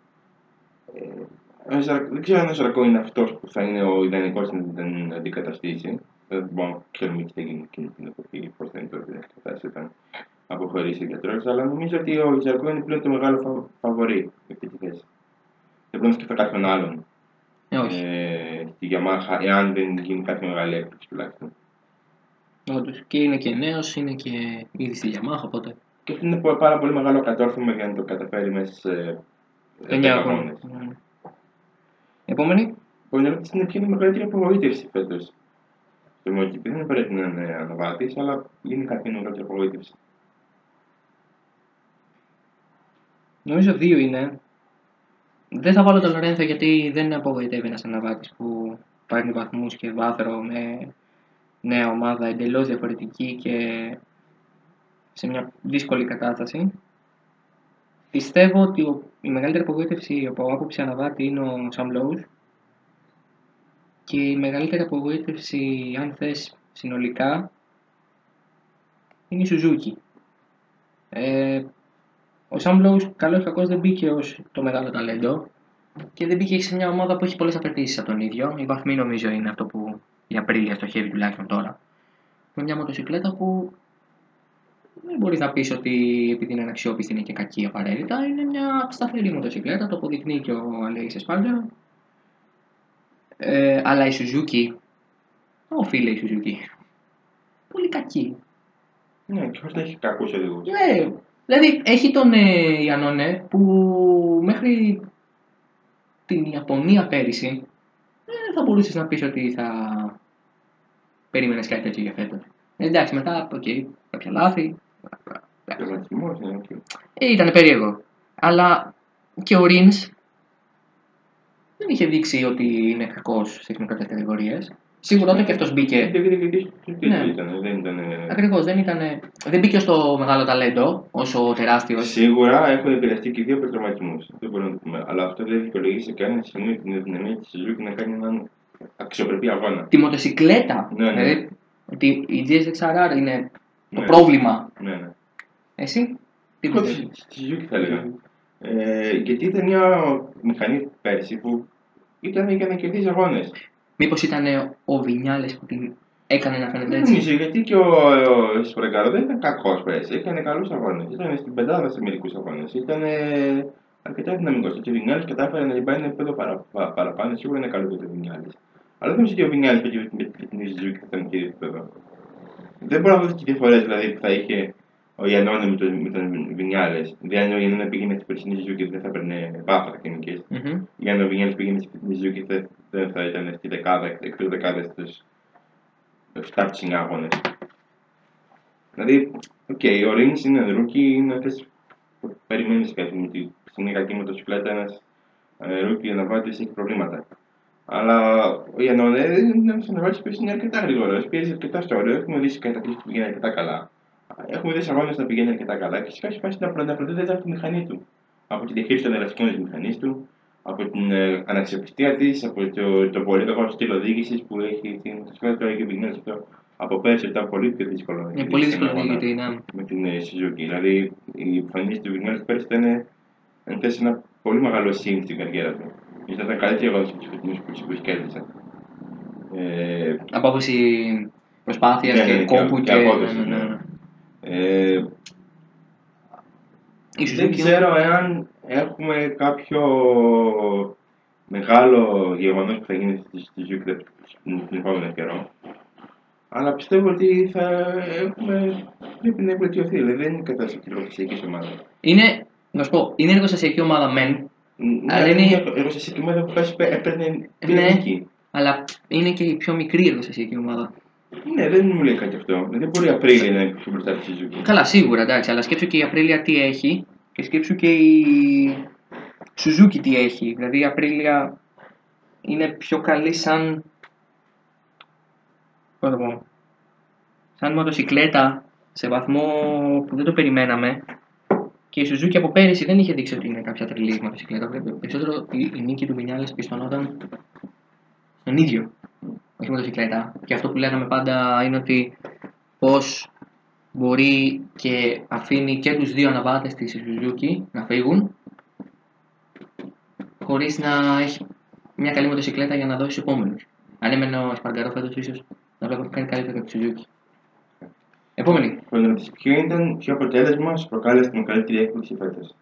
Δεν ξέρω αν ο Ζαρκό είναι αυτός που θα είναι ο ιδανικός να την αντικαταστήσει. Δεν μπορούμε να ξέρουμε τι θα γίνει εκείνη την εποχή, πώς θα είναι τότε, θα αποχωρήσει ο γιατρός, αλλά νομίζω ότι ο Ζαρκό είναι πλέον το μεγάλο φαβορί για αυτή τη θέση. Δεν μπορώ να σκεφτώ κάποιον άλλον στη Yamaha, εάν δεν γίνει κάποια μεγάλη έκπληξη τουλάχιστον. Όντως. Και είναι και νέος, είναι και ήδη στη Yamaha, οπότε. Και αυτό είναι πάρα πολύ μεγάλο κατόρθωμα για να το καταφέρει μέσα σε 9 αγώνες. Επόμενη. Η ερώτηση είναι ποια είναι η μεγαλύτερη απογοήτευση φέτος Το MotoGP δεν πρέπει να είναι αναβάτης, αλλά γενικά είναι μεγάλη απογοήτευση. Νομίζω δύο είναι. Δεν θα βάλω τον Λορένθο γιατί δεν απογοητεύει ένας αναβάτης που παίρνει βαθμούς και βάθρο με νέα ομάδα εντελώς διαφορετική και σε μια δύσκολη κατάσταση. Πιστεύω ότι η μεγαλύτερη απογοήτευση από άποψη αναβάτη είναι ο Sam Lowe και η μεγαλύτερη απογοήτευση, αν θες συνολικά, είναι η Suzuki. Ο Sam Lowe, καλώς ή κακώς, δεν μπήκε ως το μεγάλο ταλέντο και δεν μπήκε σε μια ομάδα που έχει πολλές απαιτήσεις από τον ίδιο. Η βαθμή νομίζω είναι αυτό που η Απρίλια στοχεύει τουλάχιστον τώρα. Με μια μοτοσυκλέτα που δεν μπορείς να πεις ότι επειδή είναι αναξιόπιστη είναι και κακή απαραίτητα. Είναι μια σταθερή μοτοσυκλέτα, το αποδεικνύει και ο Αλέης Espargaro. Αλλά η Suzuki, οφείλει η Suzuki, πολύ κακή. Ναι, και χωρίς να έχει κακούς οδηγούς. Ναι, δηλαδή έχει τον Ιαννόνε που μέχρι την Ιαπωνία πέρυσι δεν θα μπορούσες να πεις ότι θα περίμενες κάτι τέτοιο για φέτος. Εντάξει, μετά, κάποια λάθη. Τερματισμός, ναι, οκ. Ήταν περίεργο. Αλλά και ο Ρινς δεν είχε δείξει ότι είναι κακός σε εθνικές κατηγορίες. Σίγουρα όταν και αυτός μπήκε. Δεν ήταν. Ακριβώς, δεν μπήκε ως το μεγάλο ταλέντο, όσο τεράστιος. Σίγουρα έχουν επηρεαστεί και δύο από τραυματισμούς. Δεν μπορούμε να το πούμε. Αλλά αυτό δεν δικαιολογεί σε κανένα σημείο την αδυναμία της Suzuki να κάνει έναν αξιοπρεπή αγώνα. Τη μοτοσυκλέτα. Ναι, ναι. Δηλαδή, ότι η GSX-R είναι το πρόβλημα. Ναι. Εσύ, τι πιστεύεις? Στη Suzuki θα έλεγα. Γιατί ήταν μια μηχανή πέρσι που ήταν για να κερδίζει αγώνες. Μήπως ήταν ο Βινιάλες που την έκανε να φαίνεται έτσι? Δεν νομίζω, γιατί και ο Espargaro δεν ήταν κακός πέρσι. Έκανε καλούς αγώνες. Ήταν στην πεντάδα σε μερικούς αγώνες. Ήταν αρκετά δυναμικός. Και ο Βινιάλες κατάφερε να πάει ένα επίπεδο παραπάνω. Σίγουρα είναι καλό για τον Βινιάλες. Αλλά δεν νομίζω ότι ο Βινιάλες με την Suzuki θα ήταν και επίπεδο. Δεν μπορώ να δω τι διαφορές δηλαδή, που θα είχε ο Ιαννόνε με τον Βινιάλες. Δηλαδή, αν ο Ιαννόνε πήγαινε στην περσινή Suzuki δεν θα έπαιρνε βάθρα τεχνικές. Ή αν ο Βινιάλες πήγαινε στην Suzuki δεν θα ήταν στη δεκάδα, εκτός δεκάδες στους 7 αγώνες. Δηλαδή, ο Ρίνς είναι ρούκι, είναι αυτές που περιμένεις κάτι ότι στην κακή μοτοσυκλέτα ένας ρούκι αναβάτης έχει προβλήματα. Αλλά ο Ιαννόνε είναι ένας αναβάτης που είναι αρκετά γρήγορος, πιέζει αρκετά στο όριο. Έχουμε δει κατακλείσει που πηγαίνει αρκετά καλά. Έχουμε δει αγώνες να πηγαίνει αρκετά καλά και σε κάποια φάση να προτείνει από τη μηχανή του. Από τη διαχείριση των ελαστικών της μηχανής του, από την αναξιοπιστία της, από το πολύ κακό στυλ οδήγησης που έχει την μοτοσυκλέτα. Τώρα και πηγαίνει αυτό από πέρσι ήταν πολύ πιο δύσκολο. Είναι πολύ δύσκολο να διηγηθεί, ναι. Με την Suzuki. Δηλαδή η εμφανίση του Βινιάλες πέρσι ήταν ένα πολύ μεγάλο σύν στην καριέρα του. Ήταν καλύτερη αγώνα από τους φετινούς που κέρδισαν. Από άποψη προσπάθειας και κόπου και απόδοσης. Δεν ξέρω εάν έχουμε κάποιο μεγάλο γεγονός που θα γίνει στη Suzuki την επόμενο καιρό. Αλλά πιστεύω ότι πρέπει να βελτιωθεί. Δηλαδή δεν είναι κατάσταση εργοστασιακή ομάδα. Να σου πω, είναι εργοστασιακή ομάδα μεν. Αλλά είναι εργοστασιακή ομάδα που έπαιρνε νίκη. Αλλά είναι και η πιο μικρή εργοστασιακή ομάδα. Ναι, δεν μου λέει κάτι αυτό. Δεν μπορεί η Απρίλια να είναι πιο μπροστά από τη Suzuki. Καλά, σίγουρα, εντάξει, αλλά σκέψου και η Απρίλια τι έχει και σκέψου και η Suzuki τι έχει. Δηλαδή η Απρίλια είναι πιο καλή σαν. Πώς το πω. Σαν μοτοσυκλέτα σε βαθμό που δεν το περιμέναμε. Και η Suzuki από πέρυσι δεν είχε δείξει ότι είναι κάποια τρελή μοτοσυκλέτα. Περισσότερο η νίκη του Βινιάλες πιστωνόταν στον ίδιο. Όχι μοτοσυκλέτα. Και αυτό που λέγαμε πάντα είναι ότι πώς μπορεί και αφήνει και τους δύο αναβάτες της Suzuki να φύγουν χωρίς να έχει μια καλή μοτοσυκλέτα για να δώσει στους επόμενους. Αν έμενε ο Espargaro φέτος ίσως να βλέπω κάνει καλύτερα από τη Suzuki. Επόμενη. Ποιο αποτέλεσμα σου προκάλεσε την καλύτερη έκπληξη φέτος?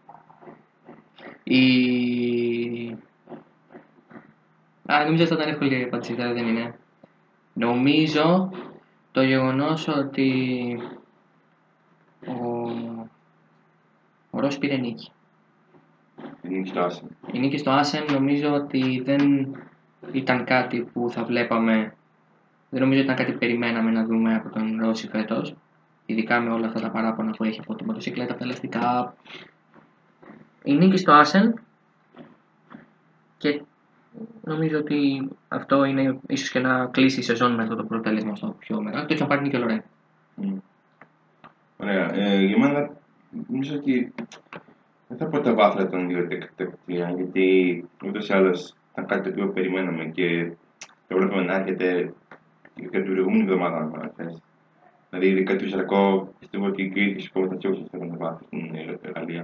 Νομίζω ότι θα ήταν εύκολη η απάντηση, δεν είναι. Νομίζω το γεγονός ότι ο Ρος πήρε νίκη. Η νίκη στο Άσεν νομίζω ότι δεν ήταν κάτι που θα βλέπαμε Δεν νομίζω ότι ήταν κάτι που περιμέναμε να δούμε από τον Ρώση φέτος. Ειδικά με όλα αυτά τα παράπονα που έχει από την μοτοσυκλέτα, από τα ελαστικά. Η νίκη στο Άσεν και νομίζω ότι αυτό είναι ίσως και να κλείσει η σεζόν με αυτό το προτέλεσμα στο πιο μεγάλο. Το έχει πάρει νίκη ο Λορέν. Ωραία. Για μένα νομίζω ότι δεν θα πω τα βάθρα των δύο τεκτικά, γιατί ούτως ή άλλως ήταν κάτι το οποίο περιμέναμε και το βλέπουμε να έρχεται και την προηγούμενη εβδομάδα, αν θες. Δηλαδή, ειδικά του Ισρακό, πιστεύω ότι η Κρήτη σου θα τσιώσει αυτό το βάθρο στην Γαλλία.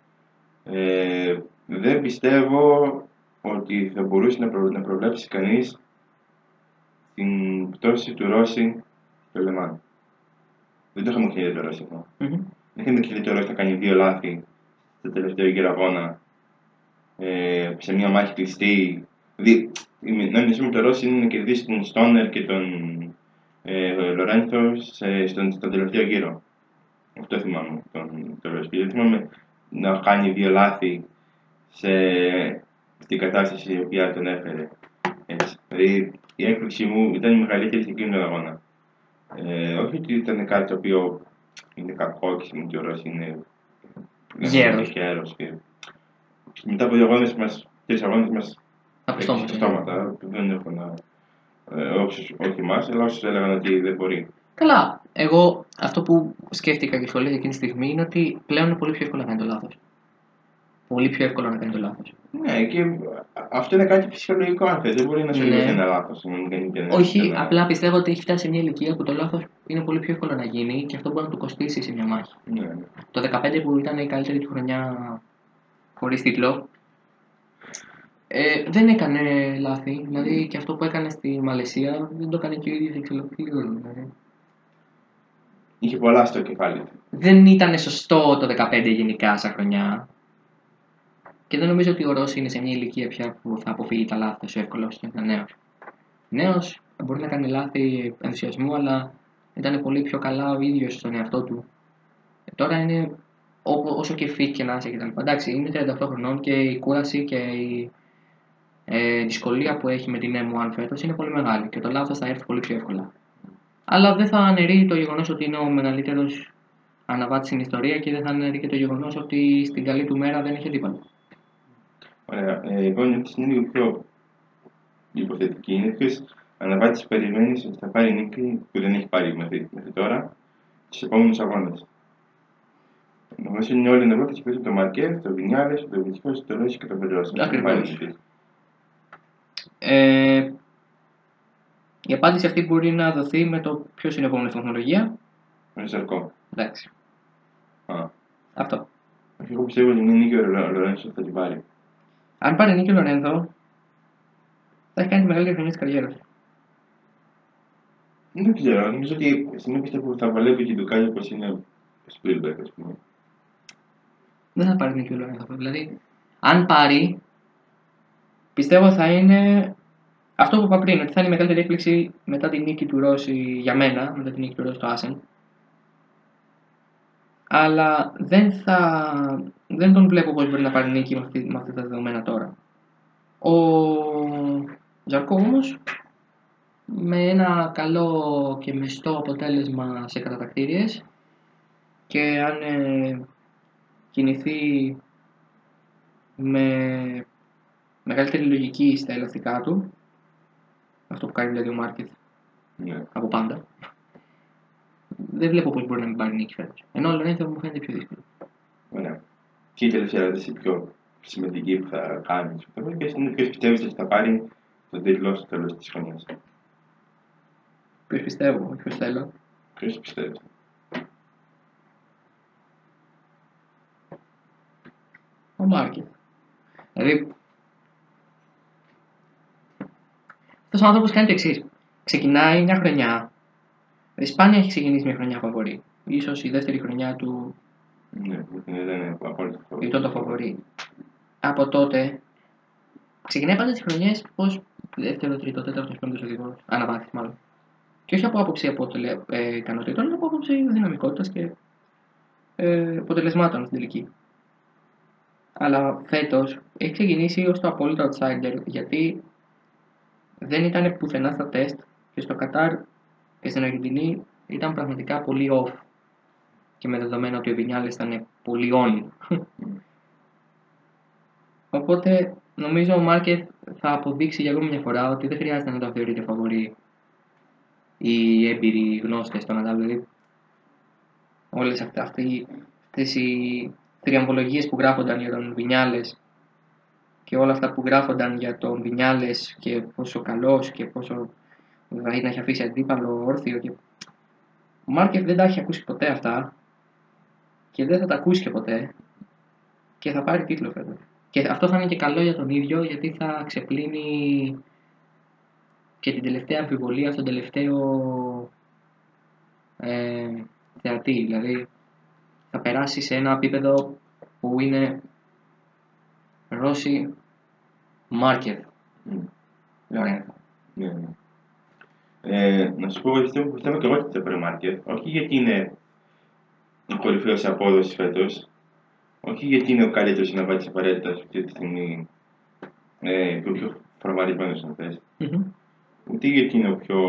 Δεν πιστεύω ότι θα μπορούσε να προβλέψει κανείς την πτώση του Ρώση στο Λεμάν. Δεν το είχαμε χαιρετήσει το Ρώση αυτό. Δεν είχαμε χαιρετήσει το Ρώση να κάνει δύο λάθη στο τελευταίο γύρο αγώνα σε μια μάχη κλειστή. Δηλαδή, να μιλήσουμε το Ρώση είναι να κερδίσει τον Στόνερ και τον Λορένθο στον τελευταίο γύρο. Αυτό θυμάμαι το Ρώση. Δεν θυμάμαι να κάνει δύο λάθη στην κατάσταση η οποία τον έφερε. Δηλαδή, η έκπληξή μου ήταν η μεγαλύτερη σε εκείνον τον αγώνα. Όχι ότι ήταν κάτι το οποίο είναι κακό και σημαίνει ότι ο Ρώση είναι γέρος. Μετά από 3 αγώνες μας στα στόματα. Δεν έχω να. Όχι εμάς, αλλά όσους έλεγαν ότι δεν μπορεί. Καλά. Εγώ αυτό που σκέφτηκα και σχολίασα εκείνη τη στιγμή είναι ότι πλέον είναι πολύ πιο εύκολο να κάνει το λάθος. Πολύ πιο εύκολο να κάνει το λάθος. Ναι, και αυτό είναι κάτι φυσιολογικό, αν θες. Δεν μπορεί να σου λέει ένα λάθος. Όχι, απλά πιστεύω ότι έχει φτάσει σε μια ηλικία που το λάθος είναι πολύ πιο εύκολο να γίνει και αυτό μπορεί να του κοστίσει σε μια μάχη. Ναι. Το 2015 που ήταν η καλύτερη του χρονιά χωρίς τίτλο, δεν έκανε λάθη. Δηλαδή και αυτό που έκανε στη Μαλαισία δεν το έκανε και ο ίδιος εξελικτικό. Δηλαδή. Είχε πολλά στο κεφάλι του. Δεν ήταν σωστό το 2015 γενικά σαν χρονιά. Και δεν νομίζω ότι ο Ρώση είναι σε μια ηλικία πια που θα αποφύγει τα λάθη τόσο εύκολα όσο είναι νέος. Νέος μπορεί να κάνει λάθη ενθουσιασμού, αλλά ήταν πολύ πιο καλά ο ίδιος στον εαυτό του. Τώρα είναι όσο και fit και να είσαι κτλ. Εντάξει, είναι 38 χρονών και η κούραση και η δυσκολία που έχει με την M1 φέτος είναι πολύ μεγάλη και το λάθος θα έρθει πολύ πιο εύκολα. Αλλά δεν θα αναιρεί το γεγονός ότι είναι ο μεγαλύτερος αναβάτης στην ιστορία και δεν θα αναιρεί και το γεγονός ότι στην καλή του μέρα δεν έχει αντίπαλο. Ωραία. Λοιπόν, η είναι λίγο πιο υποθετική. Είναι ποιος αναβάτης περιμένεις ότι θα πάρει νίκη που δεν έχει πάρει μέχρι τώρα στους επόμενους αγώνες. Νομίζω είναι όλοι οι αναβάτες που έχουν το Μαρκές, το Βινιάλες, το Βινιάλες, το Ρώση και το Πεντρός. Ακριβώς. Η απάντηση αυτή μπορεί να δοθεί με το ποιος είναι η επόμενη τεχνολογία. Με Ισρακό. Εντάξει. Αυτό. Εγώ πιστεύω ότι είναι νίκη ο Λορένθο θα την πάρει. Αν πάρει νίκη ο Λορένθο, θα έχει κάνει τη μεγαλύτερη χρονιά της καριέρας. Δεν ξέρω, νομίζω ότι στην πιστεύω που θα βαλεύει και το κάνει όπως είναι ο Spielberg, ας πούμε. Δεν θα πάρει νίκη ο Λορένθο. Δηλαδή, αν πάρει, πιστεύω θα είναι αυτό που είπα πριν, ότι θα είναι η μεγαλύτερη έκπληξη μετά την νίκη του Ρώση για μένα, μετά την νίκη του Ρώση στο Άσεν. Αλλά δεν τον βλέπω πώς μπορεί να πάρει νίκη με αυτά τα δεδομένα τώρα. Ο Ζαρκό όμως, με ένα καλό και μεστό αποτέλεσμα σε κατατακτήριες και αν κινηθεί με μεγαλύτερη λογική στα ελαστικά του, αυτό που κάνει δηλαδή ο Μάρκετ από πάντα, δεν βλέπω πώς μπορεί να μην πάρει νίκη φέτος. Ενώ ο Λορένθο μου φαίνεται πιο δύσκολο. Ωραία. Και η τελευταία ερώτηση πιο σημαντική που θα κάνει. Ποιος πιστεύεις ότι θα πάρει τον τίτλο στο τέλος της χρονιάς? Ποιος πιστεύω, ποιος θέλω. Ποιος πιστεύεις? Ο Μάρκετ. Δηλαδή, αυτός ο άνθρωπος κάνει το εξής. Ξεκινάει μια χρονιά. Δηλαδή, σπάνια έχει ξεκινήσει μια χρονιά φαβορί. Ίσως η δεύτερη χρονιά του. Ναι, δεν είναι απόλυτα φαβορί. Ήταν το φαβορί. Από τότε ξεκινάει πάντα τις χρονιές ως δεύτερο, τρίτο, τέταρτο, πέμπτος οδηγός. Αναβάθμιση μάλλον. Και όχι από άποψη ικανοτήτων, αλλά από άποψη δυναμικότητας και αποτελεσμάτων στην τελική. Αλλά φέτος έχει ξεκινήσει ως το απόλυτο outsider, γιατί δεν ήταν πουθενά στα τεστ και στο Κατάρ και στην Αργεντινή ήταν πραγματικά πολύ off. Και με δεδομένο ότι ο Βινιάλες ήταν πολύ on. Οπότε νομίζω ο Μάρκεθ θα αποδείξει για ακόμη μια φορά ότι δεν χρειάζεται να τον θεωρείται φαβορί οι έμπειροι γνώστες των Ναδάλ. Δηλαδή, όλες αυτές οι τριαμβολογίες που γράφονταν για τον Βινιάλες και όλα αυτά που γράφονταν για τον Βινιάλες και πόσο καλός και πόσο δηλαδή να έχει αφήσει αντίπαλο όρθιο. Και... Ο Μάρκεθ δεν τα έχει ακούσει ποτέ αυτά και δεν θα τα ακούσει και ποτέ και θα πάρει τίτλο φέτος. Και αυτό θα είναι και καλό για τον ίδιο γιατί θα ξεπλύνει και την τελευταία αμφιβολία στον τελευταίο θεατή. Δηλαδή θα περάσει σε ένα επίπεδο που είναι Ρώση Μάρκεθ. Λορένθο. Να σου πω, πιστεύω και εγώ ότι θα πάρει ο Μάρκεθ. Όχι γιατί είναι ο κορυφαίος σε απόδοση φέτος. Όχι γιατί είναι ο καλύτερος να βάλει απαραίτητα αυτή τη στιγμή και ο πιο φορμαρισμένος αν θες. Ούτε γιατί είναι ο πιο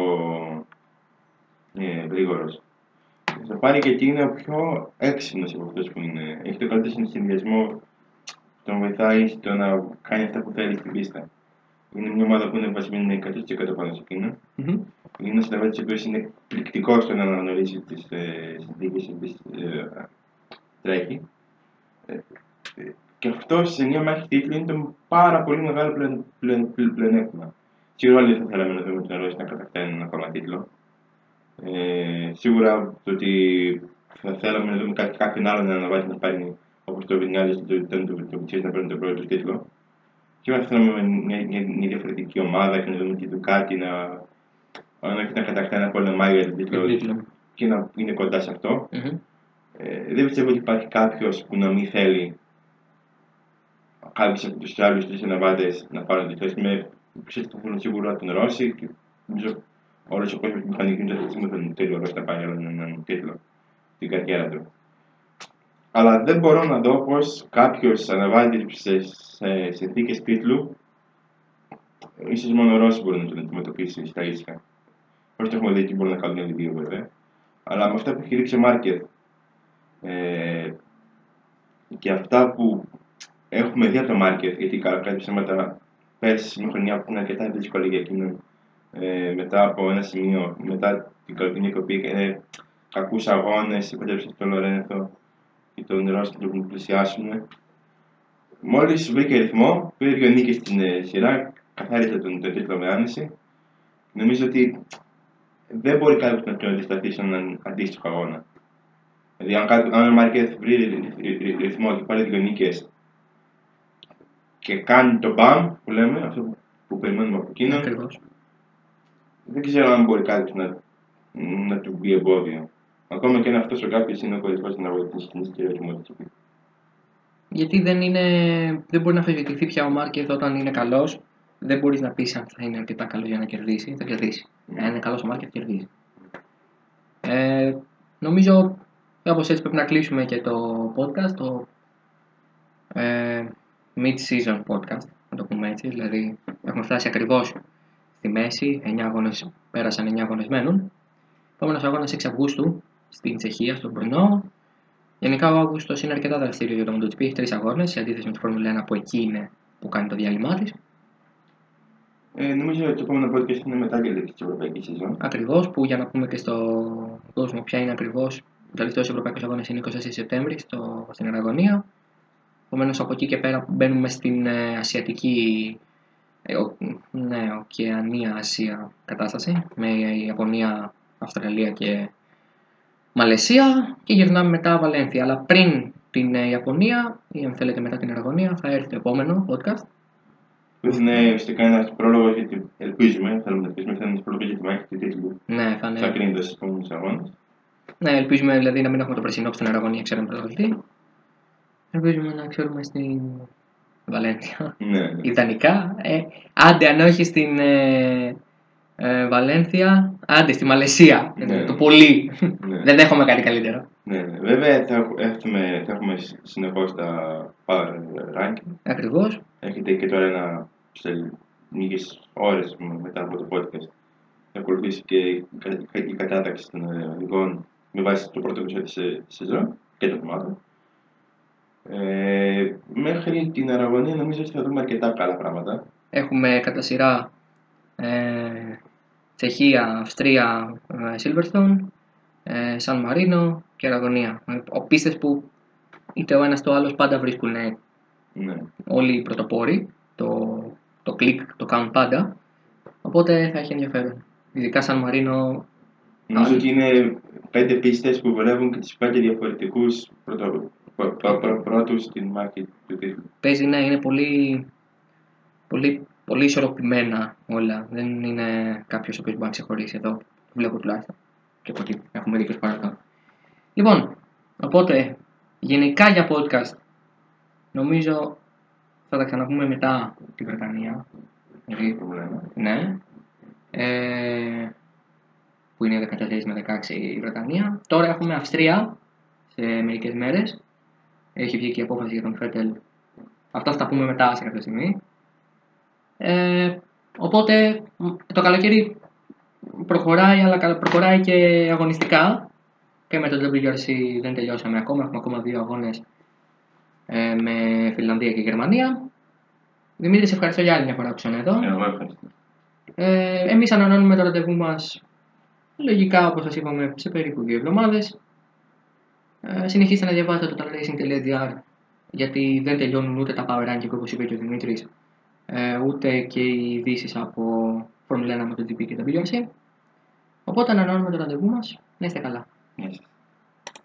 γρήγορος. Θα πάρει γιατί είναι ο πιο έξυπνος από αυτός που είναι. Έχει το καλύτερο συνδυασμό, τον βοηθάει στο να κάνει αυτά που θέλει στην πίστα. Είναι μια ομάδα που είναι βασισμένη 100% πάνω σε εκείνο. Είναι ένα συνταγματής ο οποίος είναι εκπληκτικός στο να αναγνωρίσει τις συνθήκες στις οποίες τρέχει. Και αυτό σε μια μάχη τίτλου είναι το πάρα πολύ μεγάλο πλεονέκτημα. Σίγουρα όλοι θα θέλαμε να δούμε τον Ρώση να κατακτάει ένα ακόμα τίτλο. Σίγουρα το ότι θα θέλαμε να δούμε κάποιον άλλον να αναβάσει να πάρει όπως το Βινιάλες το Πιτσίρι να παίρνει τον πρώτο τίτλο. Σίγουρα θα θέλαμε μια διαφορετική ομάδα και να δούμε τη Ντουκάτι να κατακτάει ένα πόλεμο για τον τίτλο και να είναι κοντά σε αυτό. Δεν πιστεύω ότι υπάρχει κάποιος που να μην θέλει κάποιους από τους άλλους τρεις αναβάτες να πάρουν τίτλο. Πιστεύω ότι θα θέλουν σίγουρα τον Ρώση και νομίζω όλος ο κόσμος που μηχανικούν αυτή τη στιγμή θα θέλει ο Ρώση να πάρει έναν τίτλο στην καριέρα του. Αλλά δεν μπορώ να δω πως κάποιος αναβάτης σε συνθήκες τίτλου, ίσως μόνο ο Ρώση μπορεί να τον αντιμετωπίσει στα ίσια. Όσο το έχουμε δει και μπορεί να κάνουν οι δύο βέβαια. Αλλά με αυτά που έχει ρίξει ο Μάρκεθ και αυτά που έχουμε δει από το Μάρκεθ, γιατί κάποια ψέματα πέρσι μια χρονιά που είναι αρκετά δύσκολη για εκείνον, μετά από ένα σημείο, μετά την καλοκαιρινή κοπή, έκανε κακούς αγώνες, επέτρεψε στον Λορένθο και τον Ρώση να τον πλησιάσουν. Μόλις βρήκε ρυθμό, πήρε δύο νίκες στην σειρά, καθάρισε τον τίτλο με άνεση. Νομίζω ότι δεν μπορεί κάποιος να τον αντισταθεί σε έναν αντίστοιχο αγώνα. Δηλαδή, αν ο Μάρκεθ βρει ρυθμό και πάρει δύο νίκες και κάνει το μπαμ που λέμε, αυτό που περιμένουμε από εκείνον, δεν ξέρω αν μπορεί κάποιος να του μπει εμπόδιο. Ακόμα και αν αυτός ο κάποιος είναι ο κορυφαίος στην αγωγική σκηνή και ρυθμός. Γιατί δεν μπορεί να αμφισβητηθεί πια ο Μάρκεθ όταν είναι καλός. Δεν μπορείς να πεις αν θα είναι αρκετά καλό για να κερδίσει. Θα κερδίσει. Αν είναι καλός ο Μάρκεθ, κερδίζει. Νομίζω κάπως έτσι πρέπει να κλείσουμε και το podcast, το mid-season podcast, να το πούμε έτσι. Δηλαδή έχουμε φτάσει ακριβώς στη μέση, 9 αγώνες, πέρασαν 9 αγώνες μένουν. Επόμενος αγώνας 6 Αυγούστου στην Τσεχία, στον Brno. Γενικά ο Αύγουστος είναι αρκετά δραστήριο για το MotoGP, έχει 3 αγώνες, σε αντίθεση με τη Φόρμουλα 1 που εκεί είναι που κάνει το διάλειμμα της. Νομίζω ότι το επόμενο podcast είναι μετά και τη ευρωπαϊκή σεζόν. Ακριβώς, που για να πούμε και στον κόσμο ποια είναι ακριβώς, ο τελευταίος ευρωπαϊκός αγώνας είναι 24 Σεπτέμβρη στην Αραγωνία. Επομένως από εκεί και πέρα μπαίνουμε στην ασιατική, Οκεανία-Ασία κατάσταση, με Ιαπωνία, Αυστραλία και Μαλαισία και γυρνάμε μετά Βαλένθια. Αλλά πριν την Ιαπωνία ή αν θέλετε μετά την Αραγωνία θα έρθει το επόμενο podcast. Που είναι ουσιαστικά ένας πρόλογος γιατί ελπίζουμε, θέλουμε να ελπίζουμε, θα είναι ένας πρόλογος για τη μάχη του τίτλου. Ναι, θα είναι. Θα κρίνεται στους επόμενους αγώνες. Ναι, ελπίζουμε δηλαδή να μην έχουμε το περσινό που στην Αραγωνία ξέρουμε πρωταθλητή. Ελπίζουμε να ξέρουμε στην Βαλένθια. Ναι. Ιδανικά. Άντε αν όχι στην Βαλένθια, άντε στη Μαλαισία. Ναι. Το πολύ. Ναι. Δεν έχουμε κάτι καλύτερο. Ναι. Βέβαια θα έχουμε συνεχώς τα power ranking. Ακριβώς. Έχετε και τώρα σε λίγες ώρες μετά από το podcast να ακολουθήσει και η κατάταξη των οδηγών με βάση το πρώτο μισό της σεζόν και των ομάδων. Μέχρι την Αραγωνία νομίζω ότι θα δούμε αρκετά καλά πράγματα. Έχουμε κατά σειρά Τσεχία, Αυστρία, Silverstone, Σαν Μαρίνο και Αραγωνία. Πίστες που είτε ο ένας το άλλος πάντα βρίσκουν όλοι οι πρωτοπόροι. Το κλικ το κάνουν πάντα. Οπότε θα έχει ενδιαφέρον. Ειδικά Σαν Μαρίνο. Νομίζω ότι είναι 5 πίστες που βολεύουν και τις 5 διαφορετικούς πρώτους στην μάχη του τίτλου. Παίζει, ναι, είναι πολύ ισορροπημένα όλα. Δεν είναι κάποιος ο οποίος μπορεί να ξεχωρίσει εδώ. Το βλέπω τουλάχιστον. Και από εκεί έχουμε δει και στο παρελθόν. Λοιπόν, οπότε γενικά για podcast νομίζω θα τα ξαναπούμε μετά τη Βρετανία. Ναι. Που είναι 14 με 16 η Βρετανία. Τώρα έχουμε Αυστρία σε μερικές μέρες. Έχει βγει και η απόφαση για τον Φέτελ. Αυτά θα τα πούμε μετά σε κάποια στιγμή. Οπότε το καλοκαίρι προχωράει, αλλά προχωράει και αγωνιστικά. Και με το WRC δεν τελειώσαμε ακόμα. Έχουμε ακόμα 2 αγώνες με Φινλανδία και Γερμανία. Δημήτρη, σε ευχαριστώ για άλλη μια φορά που είσαι εδώ. Εγώ ευχαριστώ. Εμείς ανανεώνουμε το ραντεβού μας λογικά, όπως σας είπαμε, σε περίπου 2 εβδομάδες. Συνεχίστε να διαβάζετε το totalracing.gr, γιατί δεν τελειώνουν ούτε τα power ranking όπως είπε και ο Δημήτρης, ούτε και οι ειδήσεις από Formula 1, MotoGP και WRC. Οπότε ανανεώνουμε το ραντεβού μας. Να είστε καλά. Yes.